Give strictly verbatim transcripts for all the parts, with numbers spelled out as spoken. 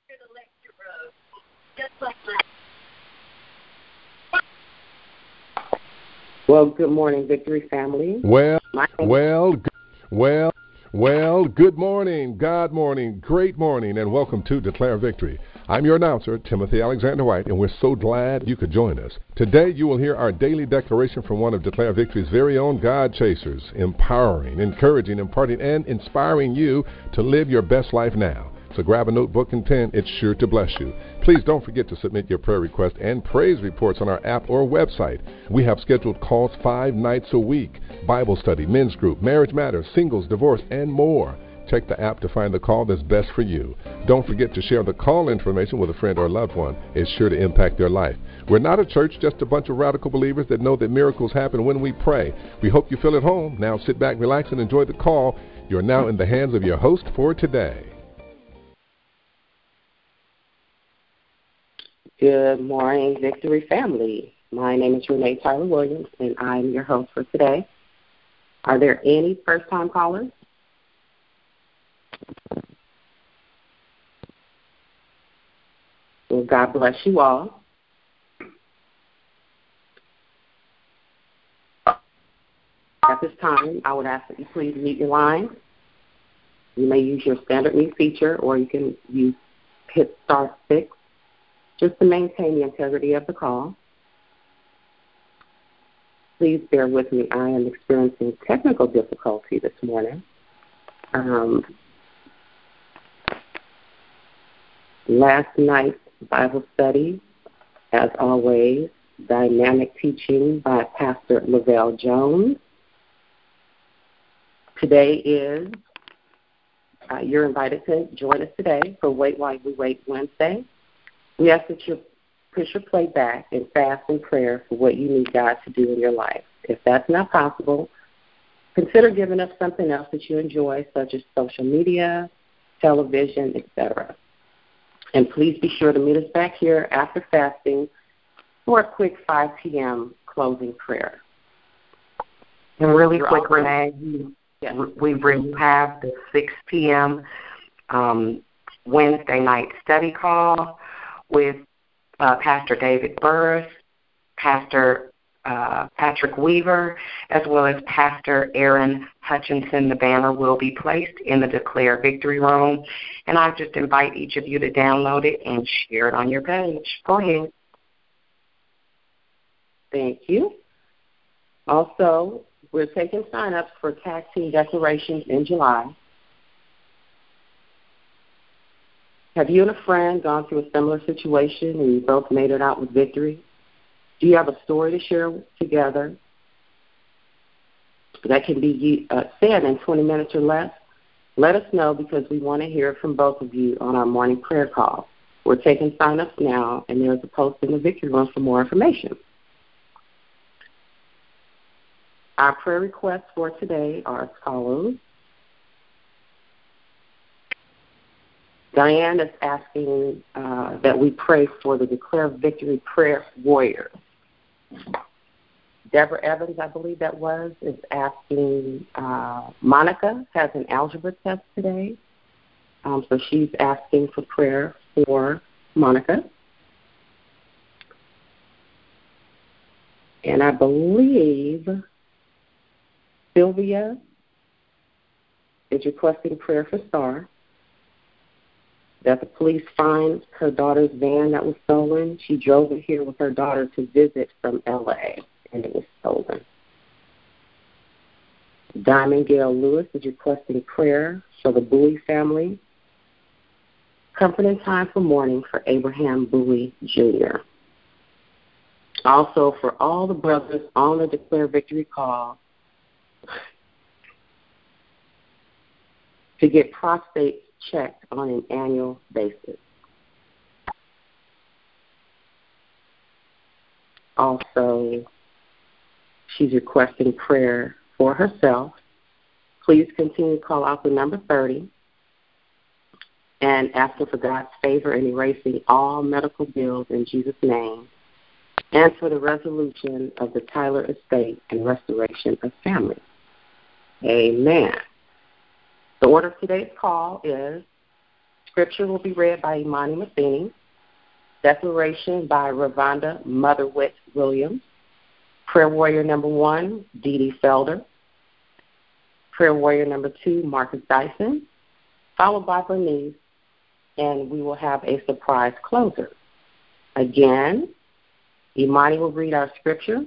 Well, good morning, Victory family. Well, My name is well, g- well, well, good morning, God morning, great morning, and welcome to Declare Victory. I'm your announcer, Timothy Alexander White, and we're so glad you could join us. Today you will hear our daily declaration from one of Declare Victory's very own God Chasers, empowering, encouraging, imparting, and inspiring you to live your best life now. So grab a notebook and pen, it's sure to bless you. Please don't forget to submit your prayer requests and praise reports on our app or website. We have scheduled calls five nights a week, Bible study, men's group, marriage matters, singles, divorce, and more. Check the app to find the call that's best for you. Don't forget to share the call information with a friend or loved one. It's sure to impact their life. We're not a church, just a bunch of radical believers that know that miracles happen when we pray. We hope you feel at home. Now sit back, relax, and enjoy the call. You're now in the hands of your host for today. Good morning, Victory family. My name is Renee Tyler Williams, and I'm your host for today. Are there any first-time callers? Well, God bless you all. At this time, I would ask that you please mute your line. You may use your standard mute feature, or you can use hit star six just to maintain the integrity of the call. Please bear with me. I am experiencing technical difficulty this morning. Um, last night's Bible study, as always, dynamic teaching by Pastor Lavelle Jones. Today is, uh, you're invited to join us today for Wait While We Wait Wednesday. We ask that you push your plate back and fast in prayer for what you need God to do in your life. If that's not possible, consider giving up something else that you enjoy, such as social media, television, et cetera. And please be sure to meet us back here after fasting for a quick five p.m. closing prayer. And really You're quick, also, Renee, yes. we really have the six p.m. Um, Wednesday night study call with uh, Pastor David Burris, Pastor uh, Patrick Weaver, as well as Pastor Aaron Hutchinson. The banner will be placed in the Declare Victory Room, and I just invite each of you to download it and share it on your page. Go ahead. Thank you. Also, we're taking sign-ups for tag team declarations in July. Have you and a friend gone through a similar situation and you both made it out with victory? Do you have a story to share together that can be uh, said in twenty minutes or less? Let us know, because we want to hear from both of you on our morning prayer call. We're taking sign-ups now, and there's a post in the Victory Room for more information. Our prayer requests for today are as follows. Diane is asking uh, that we pray for the Declare Victory Prayer Warriors. Deborah Evans, I believe that was, is asking, uh, Monica has an algebra test today, um, so she's asking for prayer for Monica. And I believe Sylvia is requesting prayer for Star, that the police find her daughter's van that was stolen. She drove it here with her daughter to visit from L A, and it was stolen. Diamond Gail Lewis is requesting prayer for the Bowie family. Comforting time for mourning for Abraham Bowie, Junior Also, for all the brothers on the Declare Victory call to get prostate checked on an annual basis. Also, she's requesting prayer for herself. Please continue to call out the number thirty and asking for God's favor in erasing all medical bills in Jesus' name, and for the resolution of the Tyler estate and restoration of family. Amen. The order of today's call is Scripture will be read by Imani Matheny. Declaration by Ravonda Motherwit Williams. Prayer warrior number one, Dee Dee Felder. Prayer warrior number two, Marcus Dyson, followed by Bernice, and we will have a surprise closer. Again, Imani will read our scripture.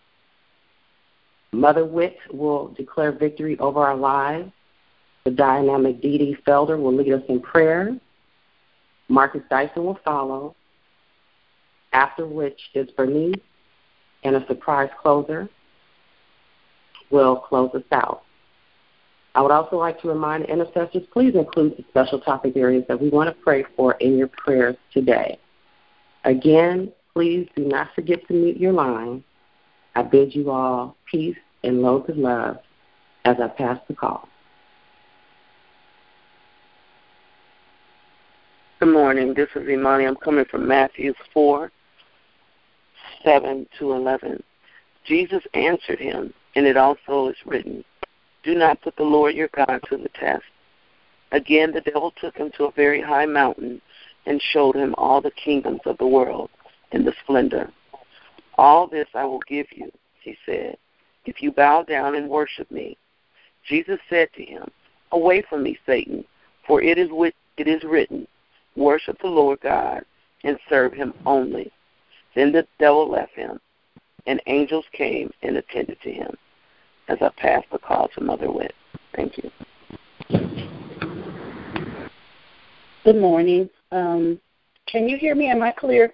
Mother Witt will declare victory over our lives. The dynamic Dee Dee Felder will lead us in prayer. Marcus Dyson will follow, after which is Bernice, and a surprise closer will close us out. I would also like to remind intercessors, please include the special topic areas that we want to pray for in your prayers today. Again, please do not forget to mute your line. I bid you all peace and loads of love as I pass the call. Good morning. This is Imani. I'm coming from Matthew four, seven to eleven. Jesus answered him, and it also is written, do not put the Lord your God to the test. Again, the devil took him to a very high mountain and showed him all the kingdoms of the world and the splendor. All this I will give you, he said, if you bow down and worship me. Jesus said to him, away from me, Satan, for it is, with, it is written, worship the Lord God and serve him only. Then the devil left him, and angels came and attended to him. As I pass the call to Mother Witt. Thank you. Good morning. Um, can you hear me? Am I clear?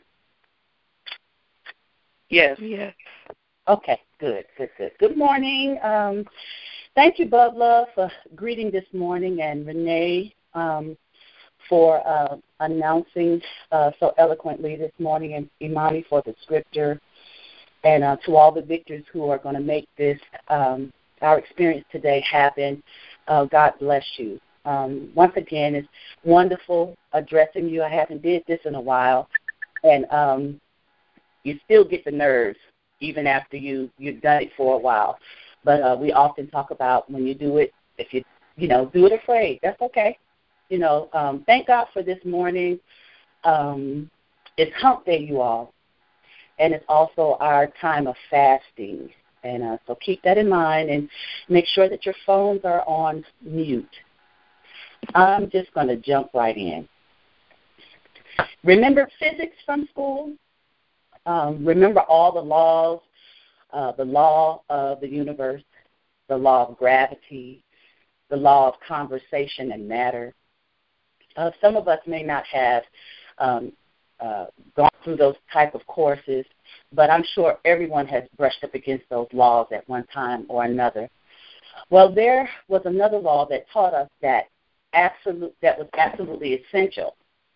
Yes. Yes. Okay, good, good, good. Good morning. Um, thank you, Bubla, for greeting this morning, and Renee um, for uh, announcing uh, so eloquently this morning, and Imani for the scripture. And uh, to all the victors who are going to make this, um, our experience today happen, uh, God bless you. Um, once again, it's wonderful addressing you. I haven't did this in a while. And um, you still get the nerves even after you, you've done it for a while. But uh, we often talk about when you do it, if you, you know, do it afraid. That's okay. You know, um, thank God for this morning. Um, it's hump day, you all. And it's also our time of fasting. And uh, so keep that in mind and make sure that your phones are on mute. I'm just going to jump right in. Remember physics from school? Um, remember all the laws, uh, the law of the universe, the law of gravity, the law of conversation and matter. Uh, some of us may not have um, Uh, gone through those type of courses, but I'm sure everyone has brushed up against those laws at one time or another. Well, there was another law that taught us that absolute that was absolutely essential.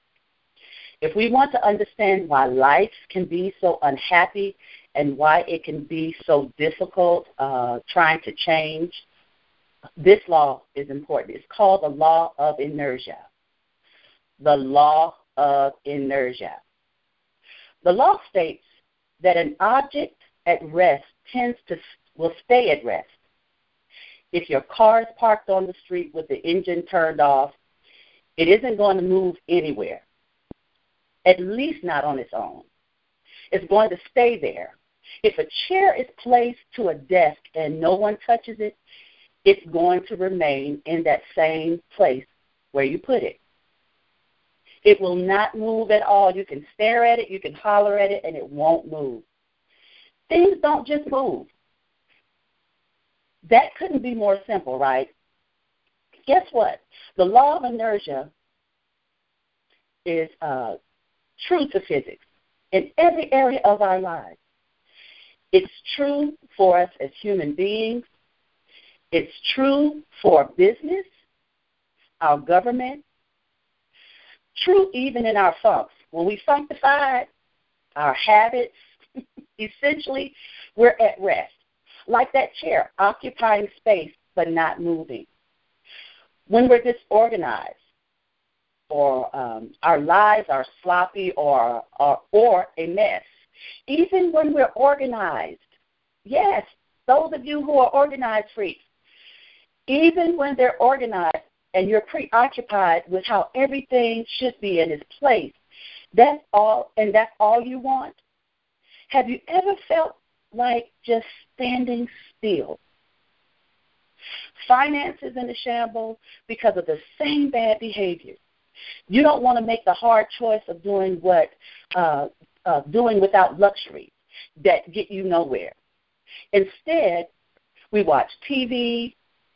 If we want to understand why life can be so unhappy and why it can be so difficult uh, trying to change, this law is important. It's called the law of inertia. The law of inertia. The law states that an object at rest tends to will stay at rest. If your car is parked on the street with the engine turned off, it isn't going to move anywhere, at least not on its own. It's going to stay there. If a chair is placed to a desk and no one touches it, it's going to remain in that same place where you put it. It will not move at all. You can stare at it, you can holler at it, and it won't move. Things don't just move. That couldn't be more simple, right? Guess what? The law of inertia is uh, true to physics in every area of our lives. It's true for us as human beings. It's true for business, our government, true even in our funks. When we functify our habits, essentially, we're at rest. Like that chair, occupying space but not moving. When we're disorganized, or um, our lives are sloppy or, or or a mess, even when we're organized, yes, those of you who are organized freaks, even when they're organized, and you're preoccupied with how everything should be in its place, that's all, and that's all you want? Have you ever felt like just standing still? Finances in a shambles because of the same bad behavior. You don't want to make the hard choice of doing what, uh, uh, doing without luxury that get you nowhere. Instead, we watch T V,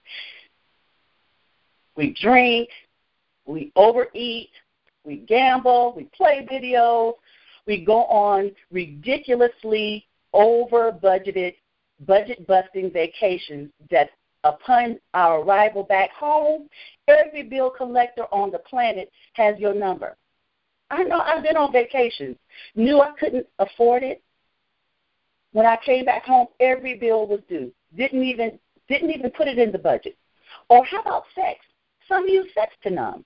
we drink, we overeat, we gamble, we play videos, we go on ridiculously over-budgeted, budget-busting vacations that upon our arrival back home, every bill collector on the planet has your number. I know I've been on vacations, knew I couldn't afford it. When I came back home, every bill was due. Didn't even didn't even put it in the budget. Or how about sex? Some use sex to numb,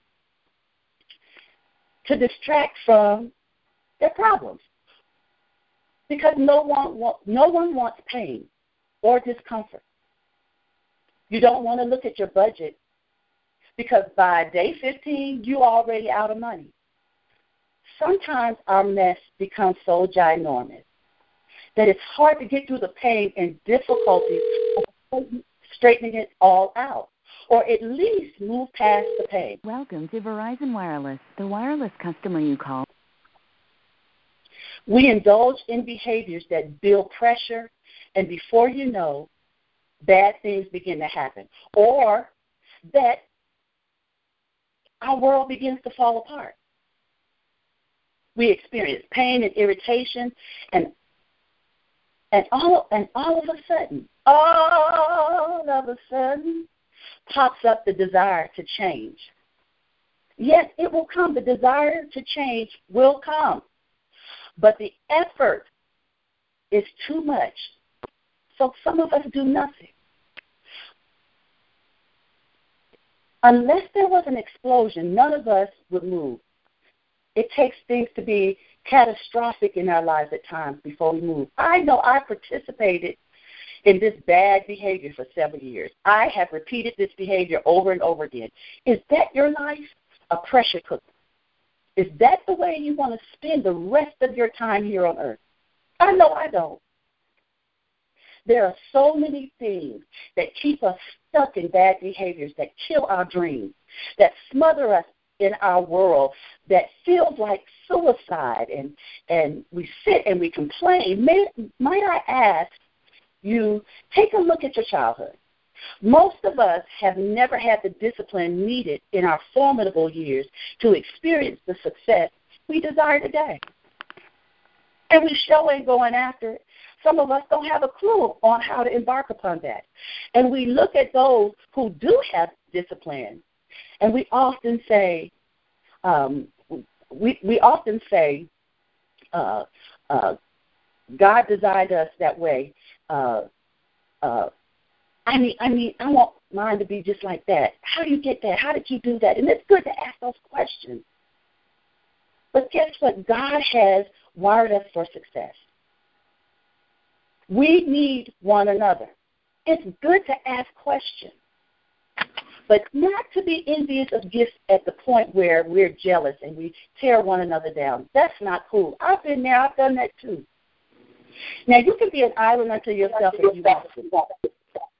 to distract from their problems, because no one wa- no one wants pain or discomfort. You don't want to look at your budget because by day fifteen, you're already out of money. Sometimes our mess becomes so ginormous that it's hard to get through the pain and difficulties of straightening it all out, or at least move past the pain. Welcome to Verizon Wireless, the wireless customer you call. We indulge in behaviors that build pressure, and before you know, bad things begin to happen, or that our world begins to fall apart. We experience pain and irritation, and and all and all of a sudden, all of a sudden, pops up the desire to change. Yes, it will come. The desire to change will come, but the effort is too much. So some of us do nothing. Unless there was an explosion, none of us would move. It takes things to be catastrophic in our lives at times before we move. I know I participated in this bad behavior for several years. I have repeated this behavior over and over again. Is that your life? A pressure cooker. Is that the way you want to spend the rest of your time here on earth? I know I don't. There are so many things that keep us stuck in bad behaviors, that kill our dreams, that smother us in our world, that feels like suicide, and, and we sit and we complain. May, might I ask you, take a look at your childhood. Most of us have never had the discipline needed in our formidable years to experience the success we desire today. And we sure ain't going after it. Some of us don't have a clue on how to embark upon that. And we look at those who do have discipline, and we often say, um, we we often say, uh, uh, God designed us that way. Uh, uh, I mean, I mean, I want mine to be just like that. How do you get that? How did you do that? And it's good to ask those questions. But guess what? God has wired us for success. We need one another. It's good to ask questions, but not to be envious of gifts at the point where we're jealous and we tear one another down. That's not cool. I've been there. I've done that too. Now, you can be an island unto yourself if you want to.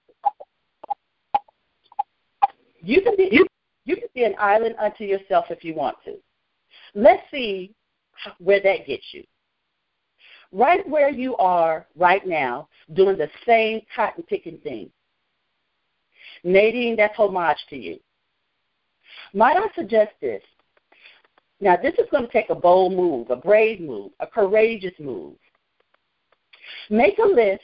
You can be, you can be an island unto yourself if you want to. Let's see where that gets you. Right where you are right now, doing the same cotton-picking thing. Nadine, that's homage to you. Might I suggest this? Now, this is going to take a bold move, a brave move, a courageous move. Make a list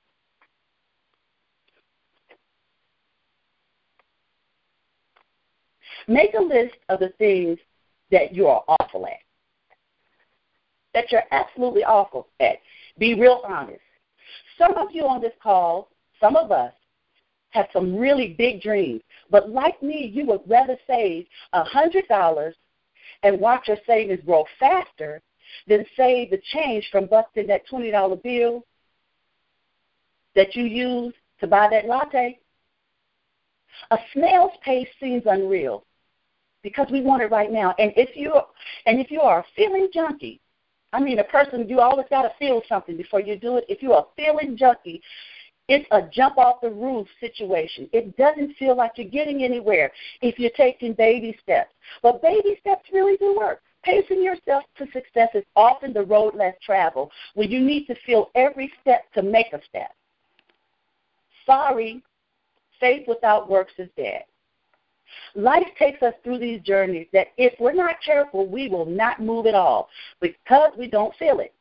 Make a list of the things that you are awful at, that you're absolutely awful at. Be real honest. Some of you on this call, some of us, have some really big dreams, but like me, you would rather save one hundred dollars and watch your savings grow faster than save the change from busting that twenty dollar bill that you use to buy that latte. A snail's pace seems unreal because we want it right now. And if you and if you are a feeling junkie, I mean a person, you always got to feel something before you do it. If you're a feeling junkie, it's a jump off the roof situation. It doesn't feel like you're getting anywhere if you're taking baby steps. But baby steps really do work. Pacing yourself to success is often the road less traveled, when you need to feel every step to make a step. Sorry, faith without works is dead. Life takes us through these journeys that if we're not careful, we will not move at all because we don't feel it.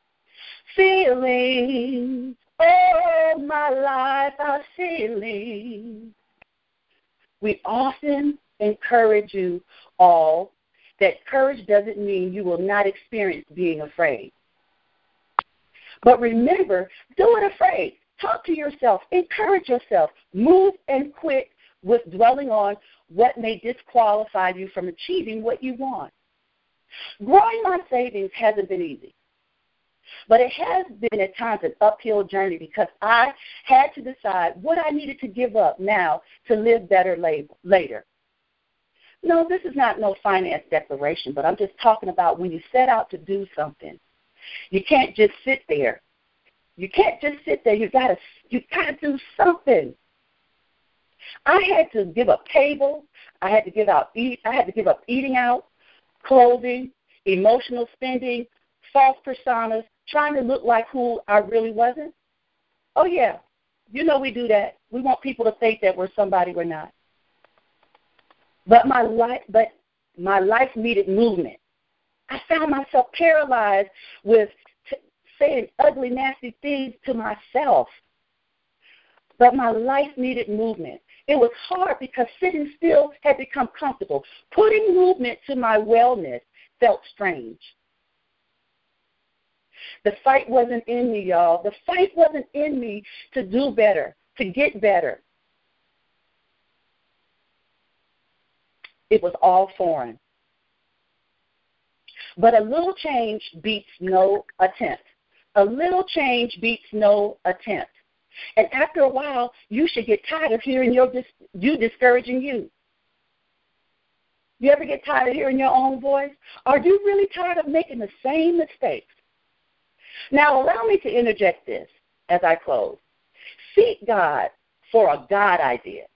Feelings, oh, my life are feelings. We often encourage you all that courage doesn't mean you will not experience being afraid. But remember, do it afraid. Talk to yourself. Encourage yourself. Move and quit with dwelling on what may disqualify you from achieving what you want. Growing my savings hasn't been easy. But it has been at times an uphill journey because I had to decide what I needed to give up now to live better later. No, this is not no finance declaration, but I'm just talking about when you set out to do something, you can't just sit there. You can't just sit there. You gotta, you gotta do something. I had to give up cable. I had to give out. Eat. I had to give up eating out, clothing, emotional spending, false personas, trying to look like who I really wasn't. Oh yeah, you know we do that. We want people to think that we're somebody we're not. But my life, but my life needed movement. I found myself paralyzed with t- saying ugly, nasty things to myself. But my life needed movement. It was hard because sitting still had become comfortable. Putting movement to my wellness felt strange. The fight wasn't in me, y'all. The fight wasn't in me to do better, to get better. It was all foreign. But a little change beats no attempt. A little change beats no attempt. And after a while, you should get tired of hearing your dis- you discouraging you. You ever get tired of hearing your own voice? Are you really tired of making the same mistakes? Now, allow me to interject this as I close. Seek God for a God idea.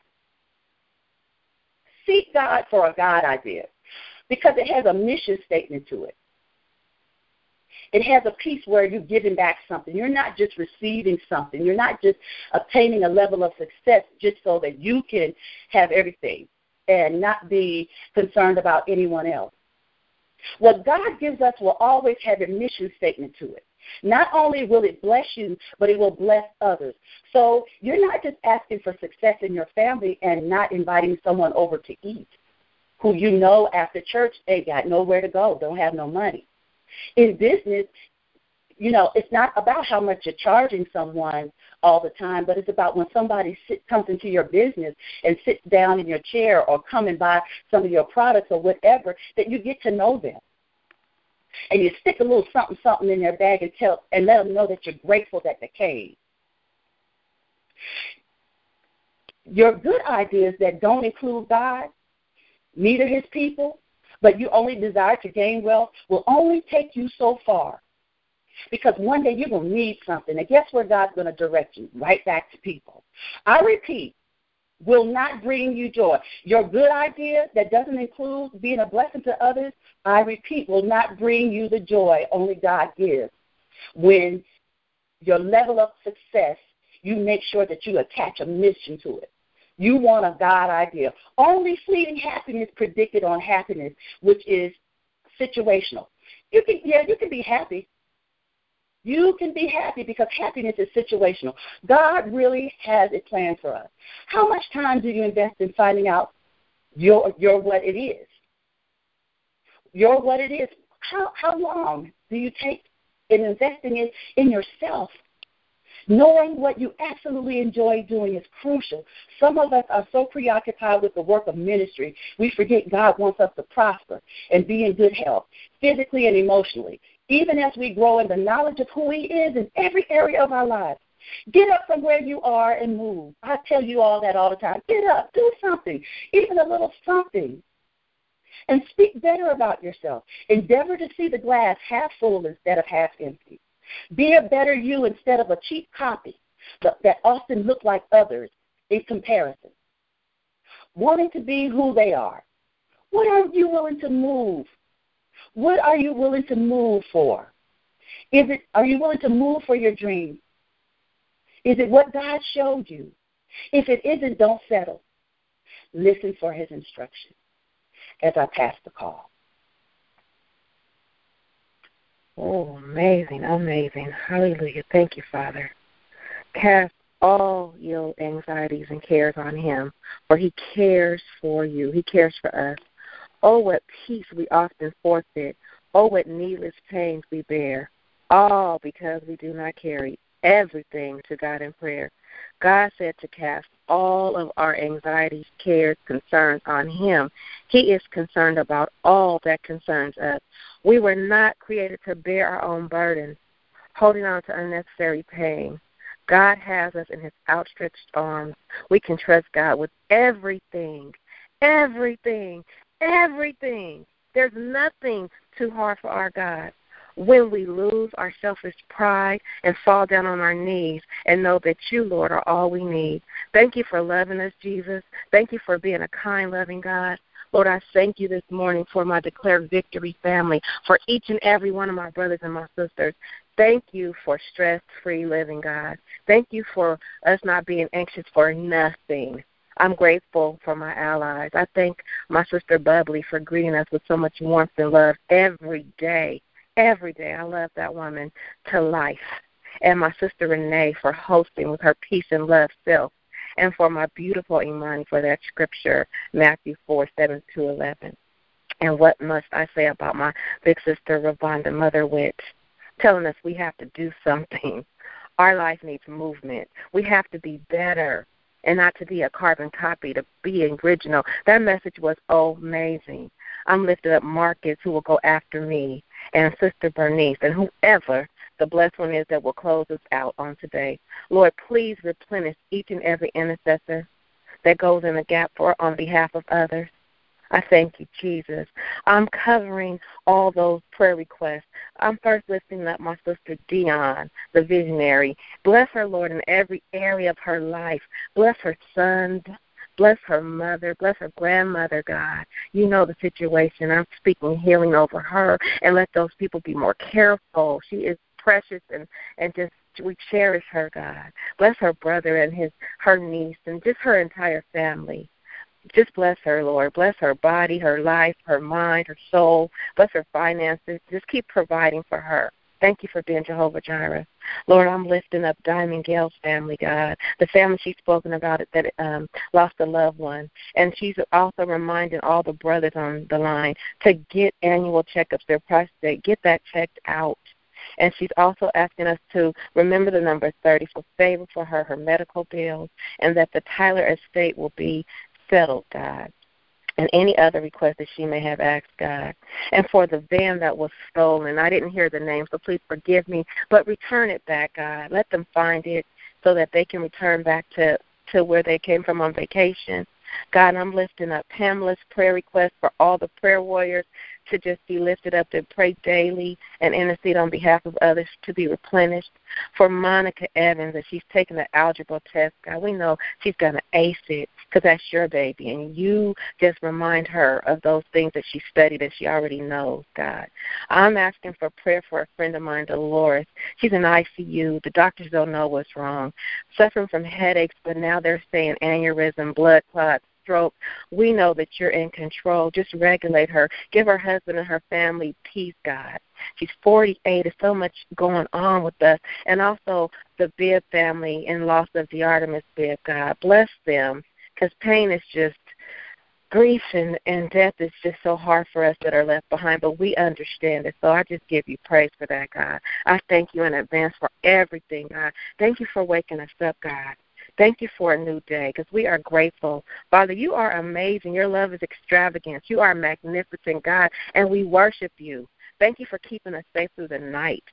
Seek God for a God idea because it has a mission statement to it. It has a piece where you're giving back something. You're not just receiving something. You're not just obtaining a level of success just so that you can have everything and not be concerned about anyone else. What God gives us will always have a mission statement to it. Not only will it bless you, but it will bless others. So you're not just asking for success in your family and not inviting someone over to eat who you know after church they got nowhere to go, don't have no money. In business, you know, it's not about how much you're charging someone all the time, but it's about when somebody sit, comes into your business and sits down in your chair or come and buy some of your products or whatever, that you get to know them. And you stick a little something, something in their bag and tell and let them know that you're grateful that they came. Your good ideas that don't include God, neither his people, but you only desire to gain wealth will only take you so far. Because one day you're going to need something. And guess where God's going to direct you? Right back to people. I repeat, will not bring you joy. Your good idea that doesn't include being a blessing to others, I repeat, will not bring you the joy only God gives. When your level of success, you make sure that you attach a mission to it. You want a God idea. Only fleeting happiness predicted on happiness, which is situational. You can, yeah, you can be happy. You can be happy because happiness is situational. God really has a plan for us. How much time do you invest in finding out your your what it is? Your what it is. How how long do you take in investing it in yourself? Knowing what you absolutely enjoy doing is crucial. Some of us are so preoccupied with the work of ministry, we forget God wants us to prosper and be in good health, physically and emotionally, even as we grow in the knowledge of who he is in every area of our lives. Get up from where you are and move. I tell you all that all the time. Get up. Do something, even a little something. And speak better about yourself. Endeavor to see the glass half full instead of half empty. Be a better you instead of a cheap copy that often look like others in comparison. Wanting to be who they are. What are you willing to move? What are you willing to move for? Is it? Are you willing to move for your dreams? Is it what God showed you? If it isn't, don't settle. Listen for his instruction as I pass the call. Oh, amazing, amazing. Hallelujah. Thank you, Father. Cast all your anxieties and cares on him, for he cares for you. He cares for us. Oh, what peace we often forfeit. Oh, what needless pains we bear. All because we do not carry everything to God in prayer. God said to cast all of our anxieties, cares, concerns on him. He is concerned about all that concerns us. We were not created to bear our own burdens, holding on to unnecessary pain. God has us in his outstretched arms. We can trust God with everything, everything, everything. There's nothing too hard for our God. When we lose our selfish pride and fall down on our knees and know that you, Lord, are all we need. Thank you for loving us, Jesus. Thank you for being a kind, loving God. Lord, I thank you this morning for my Declare Victory family, for each and every one of my brothers and my sisters. Thank you for stress-free living, God. Thank you for us not being anxious for nothing. I'm grateful for my allies. I thank my sister Bubbly for greeting us with so much warmth and love every day. Every day. I love that woman to life. And my sister Renee for hosting with her peace and love self. And for my beautiful Imani for that scripture, Matthew four, seven to eleven. And what must I say about my big sister Ravonda, Mother Witch, telling us we have to do something. Our life needs movement. We have to be better and not to be a carbon copy, to be original. That message was amazing. I'm lifting up Marcus, who will go after me, and Sister Bernice, and whoever the blessed one is that will close us out on today. Lord, please replenish each and every intercessor that goes in the gap for on behalf of others. I thank you, Jesus. I'm covering all those prayer requests. I'm first lifting up my sister Dion, the visionary. Bless her, Lord, in every area of her life. Bless her son. Bless her mother. Bless her grandmother, God. You know the situation. I'm speaking healing over her, and let those people be more careful. She is precious, and, and just we cherish her, God. Bless her brother and his her niece and just her entire family. Just bless her, Lord. Bless her body, her life, her mind, her soul. Bless her finances. Just keep providing for her. Thank you for being Jehovah Jireh. Lord, I'm lifting up Diamond Gale's family, God, the family she's spoken about it that um, lost a loved one. And she's also reminding all the brothers on the line to get annual checkups, their prostate, get that checked out. And she's also asking us to remember the number thirty for favor for her, her medical bills, and that the Tyler estate will be settled, God, and any other request that she may have asked, God. And for the van that was stolen, I didn't hear the name, so please forgive me, but return it back, God. Let them find it so that they can return back to, to where they came from on vacation. God, I'm lifting up Pamela's prayer request for all the prayer warriors to just be lifted up to pray daily and intercede on behalf of others to be replenished. For Monica Evans, that she's taking the algebra test, God, we know she's going to ace it because that's your baby. And you just remind her of those things that she studied and she already knows, God. I'm asking for prayer for a friend of mine, Dolores. She's in I C U. The doctors don't know what's wrong. Suffering from headaches, but now they're saying aneurysm, blood clots, stroke. We know that you're in control. Just regulate her. Give her husband and her family peace, God. She's forty-eight. There's so much going on with us. And also the Bibb family in loss of the Artemis Bibb, God. Bless them, because pain is just, grief and, and death is just so hard for us that are left behind, but we understand it. So I just give you praise for that, God. I thank you in advance for everything, God. Thank you for waking us up, God. Thank you for a new day, because we are grateful. Father, you are amazing. Your love is extravagant. You are magnificent, God, and we worship you. Thank you for keeping us safe through the night.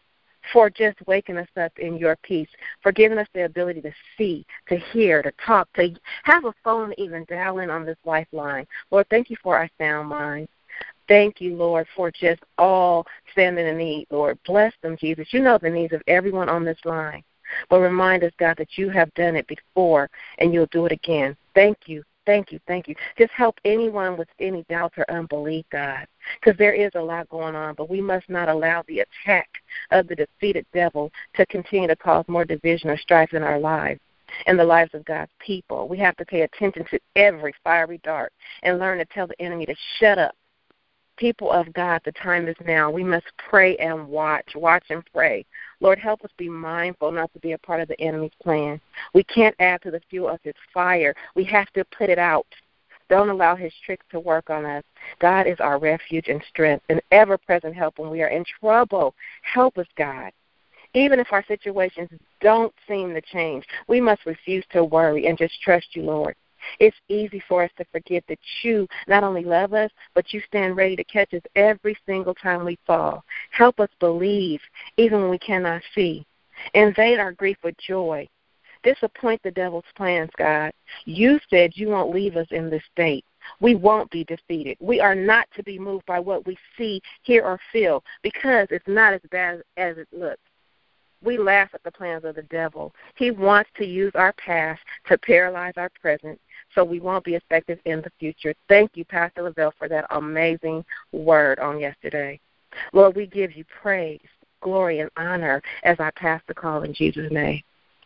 for just waking us up in your peace, for giving us the ability to see, to hear, to talk, to have a phone even dial in on this lifeline. Lord, thank you for our sound minds. Thank you, Lord, for just all standing in need, Lord. Bless them, Jesus. You know the needs of everyone on this line. But remind us, God, that you have done it before and you'll do it again. Thank you. Thank you, thank you. Just help anyone with any doubts or unbelief, God, because there is a lot going on, but we must not allow the attack of the defeated devil to continue to cause more division or strife in our lives and the lives of God's people. We have to pay attention to every fiery dart and learn to tell the enemy to shut up. People of God, the time is now. We must pray and watch, watch and pray. Lord, help us be mindful not to be a part of the enemy's plan. We can't add to the fuel of his fire. We have to put it out. Don't allow his tricks to work on us. God is our refuge and strength, an ever-present help when we are in trouble. Help us, God. Even if our situations don't seem to change, we must refuse to worry and just trust you, Lord. It's easy for us to forget that you not only love us, but you stand ready to catch us every single time we fall. Help us believe, even when we cannot see. Invade our grief with joy. Disappoint the devil's plans, God. You said you won't leave us in this state. We won't be defeated. We are not to be moved by what we see, hear, or feel, because it's not as bad as it looks. We laugh at the plans of the devil. He wants to use our past to paralyze our present so we won't be effective in the future. Thank you, Pastor Lavelle, for that amazing word on yesterday. Lord, we give you praise, glory, and honor as I pass the call in Jesus' name.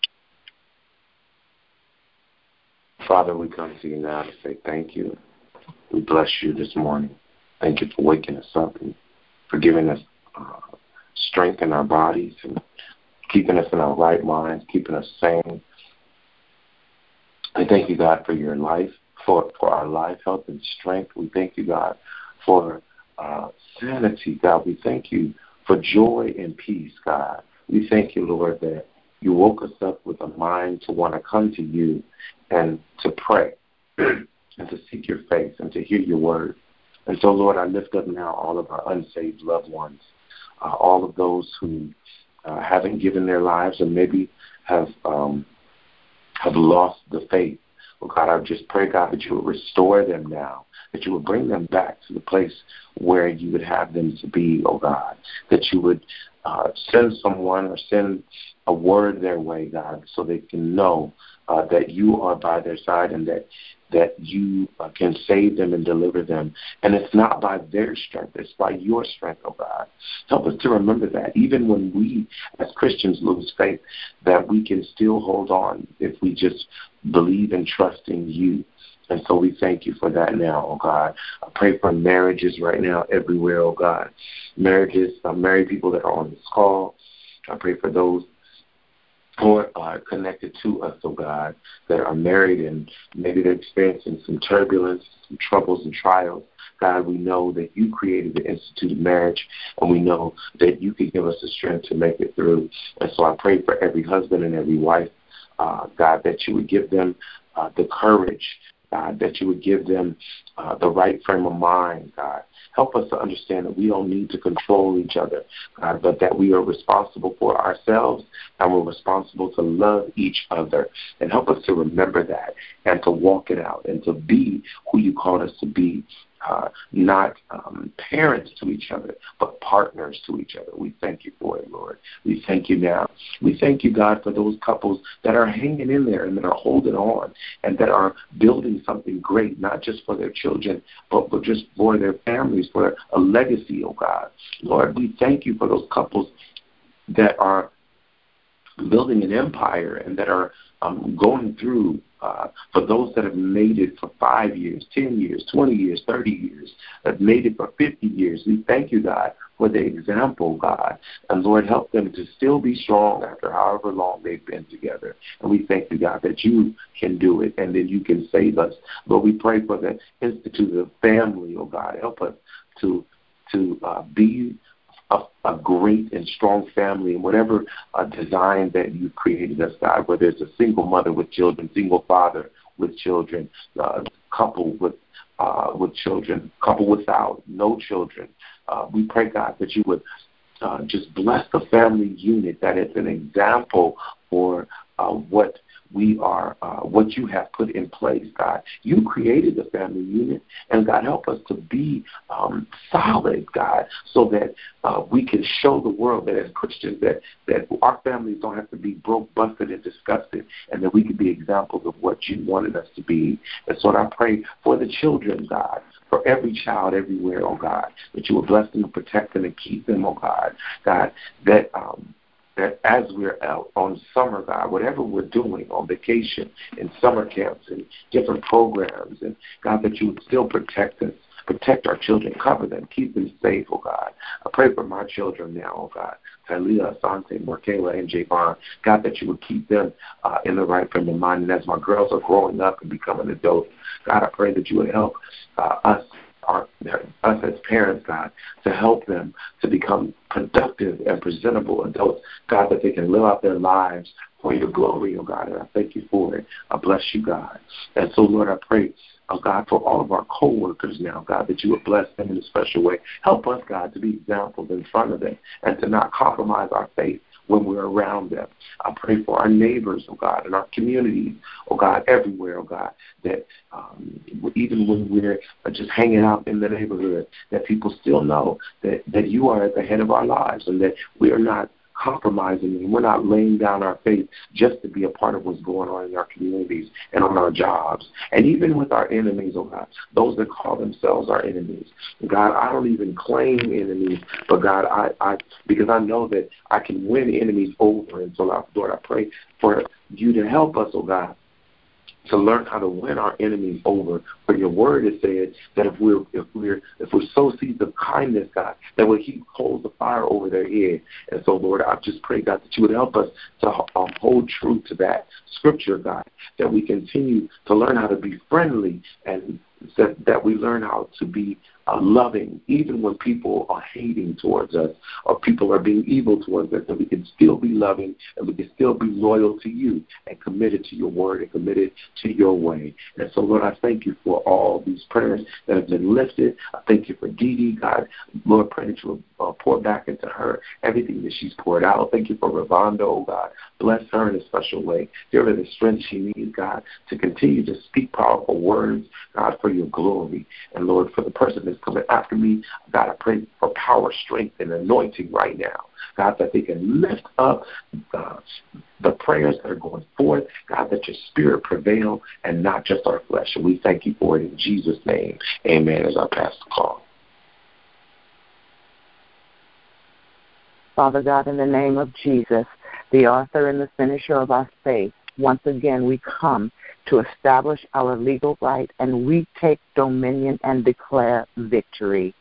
Father, we come to you now to say thank you. We bless you this morning. Thank you for waking us up and for giving us uh, strength in our bodies and keeping us in our right minds, keeping us sane. I thank you, God, for your life, for, for our life, health, and strength. We thank you, God, for uh, sanity, God. We thank you for joy and peace, God. We thank you, Lord, that you woke us up with a mind to want to come to you and to pray and to seek your face and to hear your word. And so, Lord, I lift up now all of our unsaved loved ones, uh, all of those who uh, haven't given their lives and maybe have um, have lost the faith. Oh, God, I just pray, God, that you would restore them now, that you would bring them back to the place where you would have them to be, oh, God, that you would uh, send someone or send a word their way, God, so they can know uh, that you are by their side and that that you uh, can save them and deliver them. And it's not by their strength, it's by your strength, oh God. Help us to remember that even when we as Christians lose faith, that we can still hold on if we just believe and trust in you. And so we thank you for that now, oh God. I pray for marriages right now everywhere, oh God. Marriages, uh, married people that are on this call. I pray for those who are connected to us, oh God, that are married and maybe they're experiencing some turbulence, some troubles and trials. God, we know that you created the institute of marriage, and we know that you can give us the strength to make it through. And so I pray for every husband and every wife, uh, God, that you would give them uh, the courage, God, that you would give them uh, the right frame of mind, God. Help us to understand that we don't need to control each other, God, but that we are responsible for ourselves and we're responsible to love each other. And help us to remember that and to walk it out and to be who you called us to be. Uh, not um, parents to each other, but partners to each other. We thank you for it, Lord. We thank you now. We thank you, God, for those couples that are hanging in there and that are holding on and that are building something great, not just for their children, but for just for their families, for a legacy, oh God. Lord, we thank you for those couples that are building an empire and that are um, going through, uh, for those that have made it for five years, ten years, twenty years, thirty years, that made it for fifty years. We thank you, God, for the example, God. And, Lord, help them to still be strong after however long they've been together. And we thank you, God, that you can do it and that you can save us. Lord, we pray for the Institute of Family, oh God. Help us to, to uh, be A, a great and strong family and whatever uh, design that you've created us, God, whether it's a single mother with children, single father with children, uh, couple with uh, with children, couple without, no children. Uh, we pray, God, that you would uh, just bless the family unit, that it's an example for uh, what we are, uh, what you have put in place, God. You created the family unit, and God, help us to be um, solid, God, so that uh, we can show the world that as Christians that, that our families don't have to be broke, busted, and disgusted, and that we can be examples of what you wanted us to be. And so I pray for the children, God, for every child everywhere, oh God, that you will bless them and protect them and keep them, oh God, God, that um, that as we're out on summer, God, whatever we're doing on vacation, in summer camps and different programs, and God, that you would still protect us, protect our children, cover them, keep them safe, oh God. I pray for my children now, oh God, Talia, Asante, Markayla, and Javon, God, that you would keep them uh, in the right frame of mind. And as my girls are growing up and becoming adults, God, I pray that you would help uh, us, Our, us as parents, God, to help them to become productive and presentable adults, God, that they can live out their lives for your glory, oh God, and I thank you for it. I bless you, God. And so, Lord, I pray, oh God, for all of our co-workers now, God, that you would bless them in a special way. Help us, God, to be examples in front of them and to not compromise our faith when we're around them. I pray for our neighbors, oh God, and our communities, oh God, everywhere, oh God, that um, even when we're just hanging out in the neighborhood, that people still know that, that you are at the head of our lives and that we are not compromising and we're not laying down our faith just to be a part of what's going on in our communities and on our jobs. And even with our enemies, oh God, those that call themselves our enemies. God, I don't even claim enemies, but God, I, I because I know that I can win enemies over. And so, Lord, I pray for you to help us, oh God, to learn how to win our enemies over. For your word has said that if we're if we're if we sow seeds of kindness, God, that will heap coals of fire over their head. And so, Lord, I just pray, God, that you would help us to um, hold true to that scripture, God, that we continue to learn how to be friendly and that, that we learn how to be uh, loving, even when people are hating towards us or people are being evil towards us, that we can still be loving and we can still be loyal to you and committed to your word and committed to your way. And so, Lord, I thank you for all these prayers that have been lifted. I thank you for Dee Dee, God. Lord, pray that you will uh, pour back into her everything that she's poured out. Thank you for Ravonda, oh God. Bless her in a special way. Give her the strength she needs, God, to continue to speak powerful words, God, for your glory. And, Lord, for the person that's coming after me, God, I pray for power, strength, and anointing right now. God, that they can lift up uh, the prayers that are going forth. God, that your spirit prevail and not just our flesh. And we thank you for it in Jesus' name. Amen. As I pass the call. Father God, in the name of Jesus, the author and the finisher of our faith, once again we come to establish our legal right, and we take dominion and declare victory.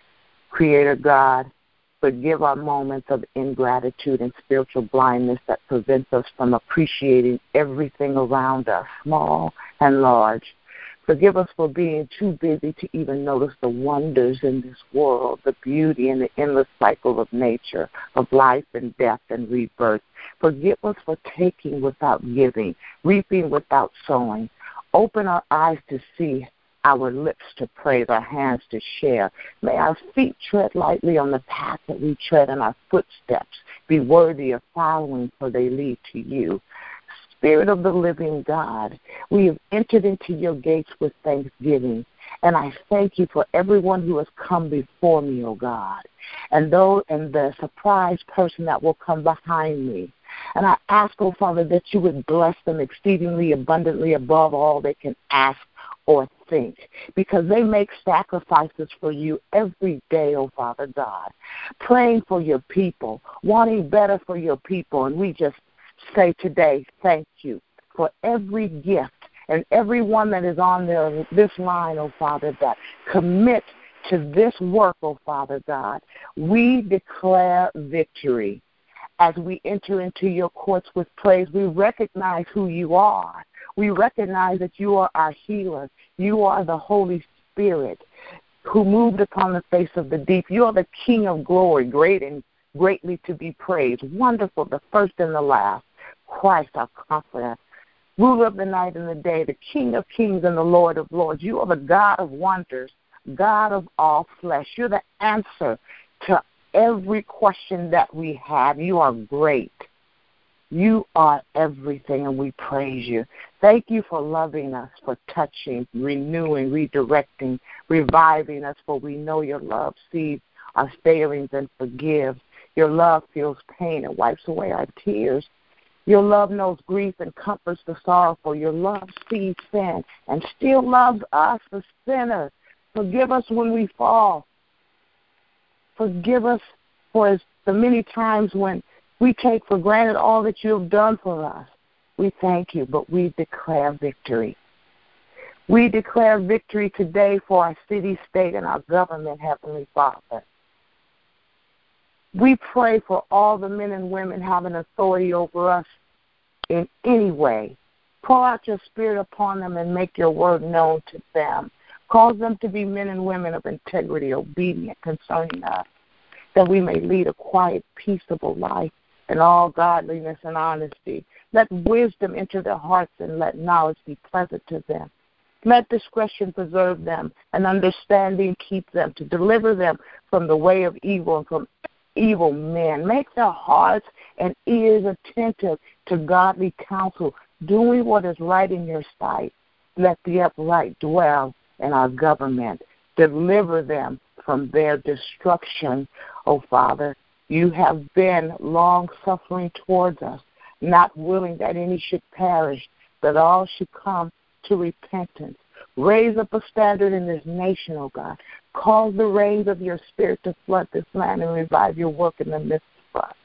Creator God, forgive our moments of ingratitude and spiritual blindness that prevents us from appreciating everything around us, small and large. Forgive us for being too busy to even notice the wonders in this world, the beauty and the endless cycle of nature, of life and death and rebirth. Forgive us for taking without giving, reaping without sowing. Open our eyes to see, our lips to praise, our hands to share. May our feet tread lightly on the path that we tread, and our footsteps be worthy of following, for they lead to you. Spirit of the living God, we have entered into your gates with thanksgiving, and I thank you for everyone who has come before me, O God, and though and the surprise person that will come behind me. And I ask, O Father, that you would bless them exceedingly abundantly above all they can ask or think, because they make sacrifices for you every day, O Father God, praying for your people, wanting better for your people, and we just say today, thank you for every gift and everyone that is on there, this line, oh Father, that commit to this work, oh Father God. We declare victory as we enter into your courts with praise. We recognize who you are. We recognize that you are our healer. You are the Holy Spirit who moved upon the face of the deep. You are the King of glory, great and greatly to be praised, wonderful, the first and the last. Christ, our comforter, ruler of the night and the day, the King of kings and the Lord of lords. You are the God of wonders, God of all flesh. You're the answer to every question that we have. You are great. You are everything, and we praise you. Thank you for loving us, for touching, renewing, redirecting, reviving us, for we know your love sees our failings and forgives. Your love feels pain and wipes away our tears. Your love knows grief and comforts the sorrowful. Your love sees sin and still loves us, the sinners. Forgive us when we fall. Forgive us for the many times when we take for granted all that you have done for us. We thank you, but we declare victory. We declare victory today for our city, state, and our government, Heavenly Father. We pray for all the men and women having authority over us in any way. Pour out your spirit upon them and make your word known to them. Cause them to be men and women of integrity, obedient concerning us, that we may lead a quiet, peaceable life in all godliness and honesty. Let wisdom enter their hearts and let knowledge be pleasant to them. Let discretion preserve them and understanding keep them, to deliver them from the way of evil and from evil men. Make their hearts and ears attentive to godly counsel, doing what is right in your sight. Let the upright dwell in our government. Deliver them from their destruction, O Father. You have been long-suffering towards us, not willing that any should perish, but all should come to repentance. Raise up a standard in this nation, O God. Cause the rains of your spirit to flood this land and revive your work in the midst of us.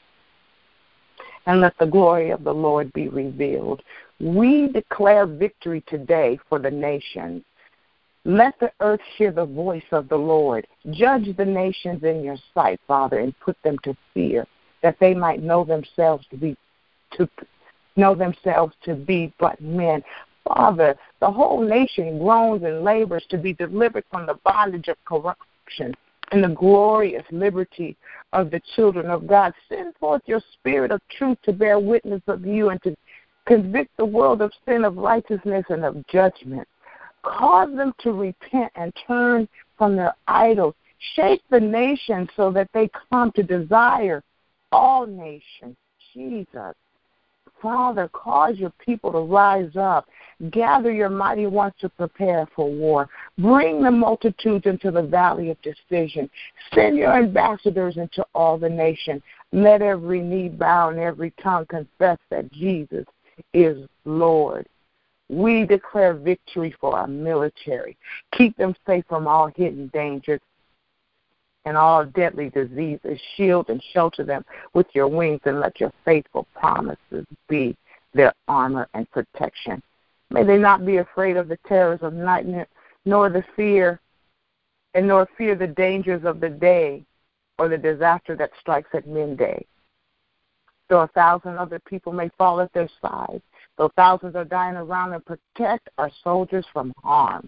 And let the glory of the Lord be revealed. We declare victory today for the nations. Let the earth hear the voice of the Lord. Judge the nations in your sight, Father, and put them to fear, that they might know themselves to be to know themselves to be but men. Father, the whole nation groans and labors to be delivered from the bondage of corruption and the glorious liberty of the children of God. Send forth your spirit of truth to bear witness of you and to convict the world of sin, of righteousness, and of judgment. Cause them to repent and turn from their idols. Shake the nation so that they come to desire all nations. Jesus. Father, cause your people to rise up. Gather your mighty ones to prepare for war. Bring the multitudes into the valley of decision. Send your ambassadors into all the nations. Let every knee bow and every tongue confess that Jesus is Lord. We declare victory for our military. Keep them safe from all hidden dangers and all deadly diseases. Shield and shelter them with your wings, and let your faithful promises be their armor and protection. May they not be afraid of the terrors of night, nor the fear, and nor fear the dangers of the day or the disaster that strikes at midday. Though a thousand other people may fall at their side, though thousands are dying around them, protect our soldiers from harm.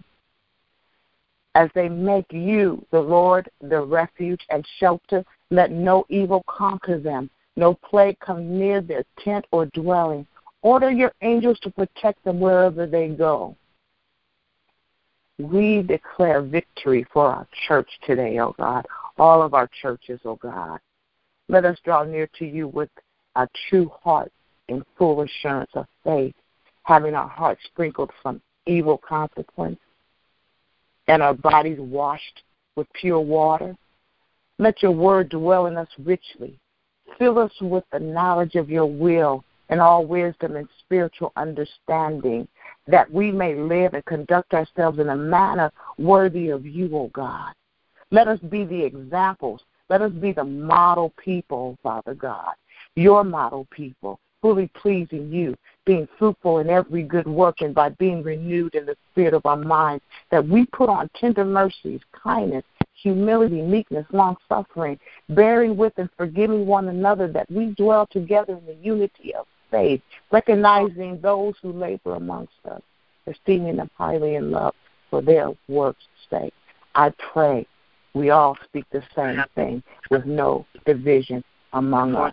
As they make you, the Lord, their refuge and shelter, let no evil conquer them, no plague come near their tent or dwelling. Order your angels to protect them wherever they go. We declare victory for our church today, O God, all of our churches, O God. Let us draw near to you with a true heart in full assurance of faith, having our hearts sprinkled from evil consequence and our bodies washed with pure water. Let your word dwell in us richly. Fill us with the knowledge of your will and all wisdom and spiritual understanding, that we may live and conduct ourselves in a manner worthy of you, O God. Let us be the examples. Let us be the model people, Father God, your model people, fully pleasing you, being fruitful in every good work, and by being renewed in the spirit of our minds, that we put on tender mercies, kindness, humility, meekness, long-suffering, bearing with and forgiving one another, that we dwell together in the unity of faith, recognizing those who labor amongst us, esteeming them highly in love for their work's sake. I pray we all speak the same thing with no division among us.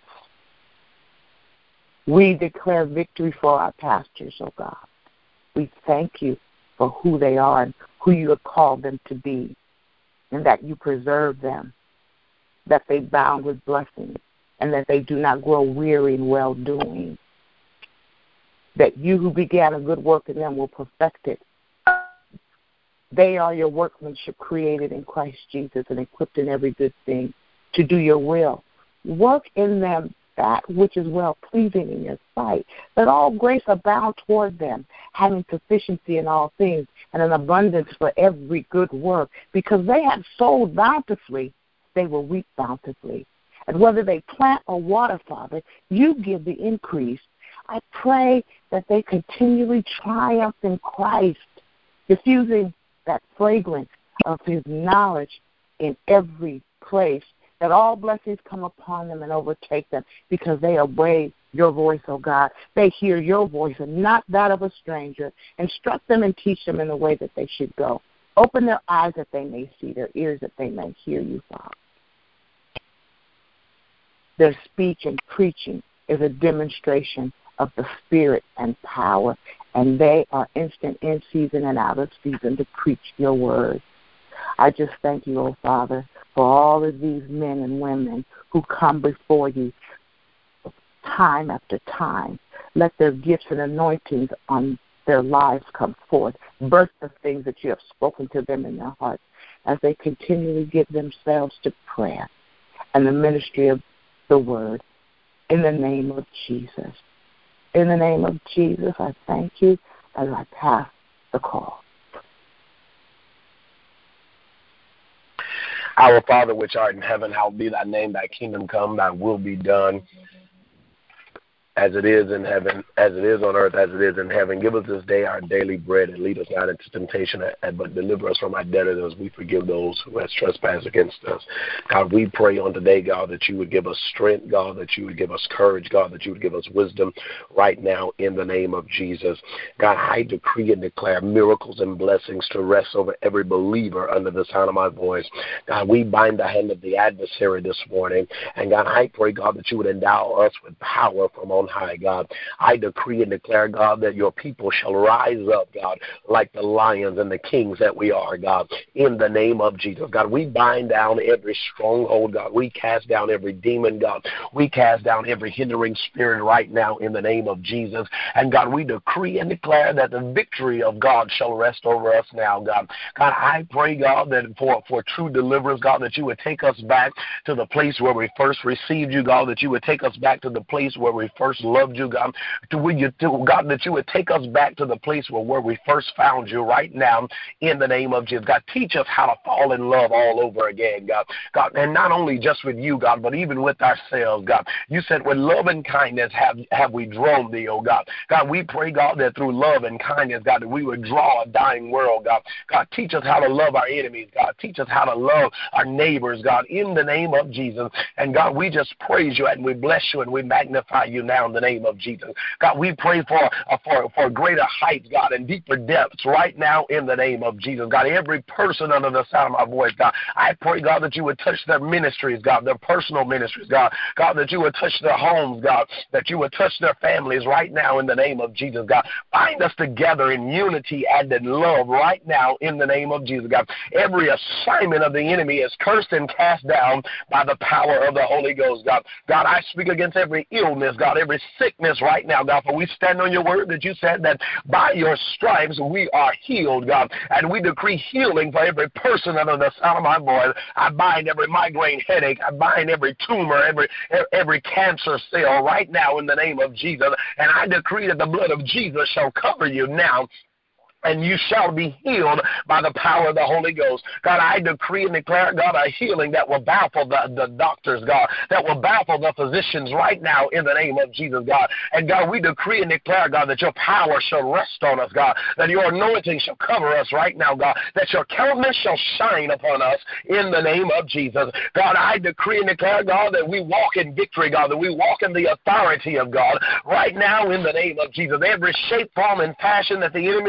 We declare victory for our pastors, oh God. We thank you for who they are and who you have called them to be, and that you preserve them that they bound with blessings, and that they do not grow weary in well-doing. That you who began a good work in them will perfect it. They are your workmanship created in Christ Jesus and equipped in every good thing to do your will. Work in them that which is well-pleasing in your sight. Let all grace abound toward them, having sufficiency in all things and an abundance for every good work. Because they have sowed bountifully, they will reap bountifully. And whether they plant or water, Father, you give the increase. I pray that they continually triumph in Christ, diffusing that fragrance of his knowledge in every place, that all blessings come upon them and overtake them because they obey your voice, oh God. They hear your voice and not that of a stranger. Instruct them and teach them in the way that they should go. Open their eyes that they may see, their ears that they may hear you, Father. Their speech and preaching is a demonstration of the Spirit and power, and they are instant in season and out of season to preach your word. I just thank you, oh Father, for all of these men and women who come before you time after time. Let their gifts and anointings on their lives come forth. Birth the things that you have spoken to them in their hearts as they continually give themselves to prayer and the ministry of the word. In the name of Jesus. In the name of Jesus, I thank you as I pass the call. Our Father which art in heaven, hallowed be thy name, thy kingdom come, thy will be done, as it is in heaven, as it is on earth, as it is in heaven. Give us this day our daily bread, and lead us not into temptation, but deliver us from our debtors as we forgive those who have trespassed against us. God, we pray on today, God, that you would give us strength, God, that you would give us courage, God, that you would give us wisdom right now in the name of Jesus. God, I decree and declare miracles and blessings to rest over every believer under the sound of my voice. God, we bind the hand of the adversary this morning, and God, I pray, God, that you would endow us with power from on high, God. I decree and declare, God, that your people shall rise up, God, like the lions and the kings that we are, God, in the name of Jesus. God, we bind down every stronghold, God. We cast down every demon, God. We cast down every hindering spirit right now in the name of Jesus. And God, we decree and declare that the victory of God shall rest over us now, God. God, I pray, God, that for, for true deliverance, God, that you would take us back to the place where we first received you, God, that you would take us back to the place where we first loved you, God, to where you, to, God, that you would take us back to the place where, where we first found you right now in the name of Jesus. God, teach us how to fall in love all over again, God. God, and not only just with you, God, but even with ourselves, God. You said, with love and kindness have, have we drawn thee, oh God. God, we pray, God, that through love and kindness, God, that we would draw a dying world, God. God, teach us how to love our enemies, God. Teach us how to love our neighbors, God, in the name of Jesus. And God, we just praise you and we bless you and we magnify you now in the name of Jesus. God, we pray for, uh, for, for greater heights, God, and deeper depths right now in the name of Jesus. God, every person under the sound of my voice, God, I pray, God, that you would touch their ministries, God, their personal ministries, God. God, that you would touch their homes, God, that you would touch their families right now in the name of Jesus, God. Bind us together in unity and in love right now in the name of Jesus, God. Every assignment of the enemy is cursed and cast down by the power of the Holy Ghost, God. God, I speak against every illness, God, every sickness right now, God, for we stand on your word that you said that by your stripes we are healed, God, and we decree healing for every person under the sound of my voice. I bind every migraine headache. I bind every tumor, every every cancer cell right now in the name of Jesus, and I decree that the blood of Jesus shall cover you now, and you shall be healed by the power of the Holy Ghost. God, I decree and declare, God, a healing that will baffle the, the doctors, God, that will baffle the physicians right now in the name of Jesus, God. And God, we decree and declare, God, that your power shall rest on us, God, that your anointing shall cover us right now, God, that your countenance shall shine upon us in the name of Jesus. God, I decree and declare, God, that we walk in victory, God, that we walk in the authority of God right now in the name of Jesus. Every shape, form, and fashion that the enemy will come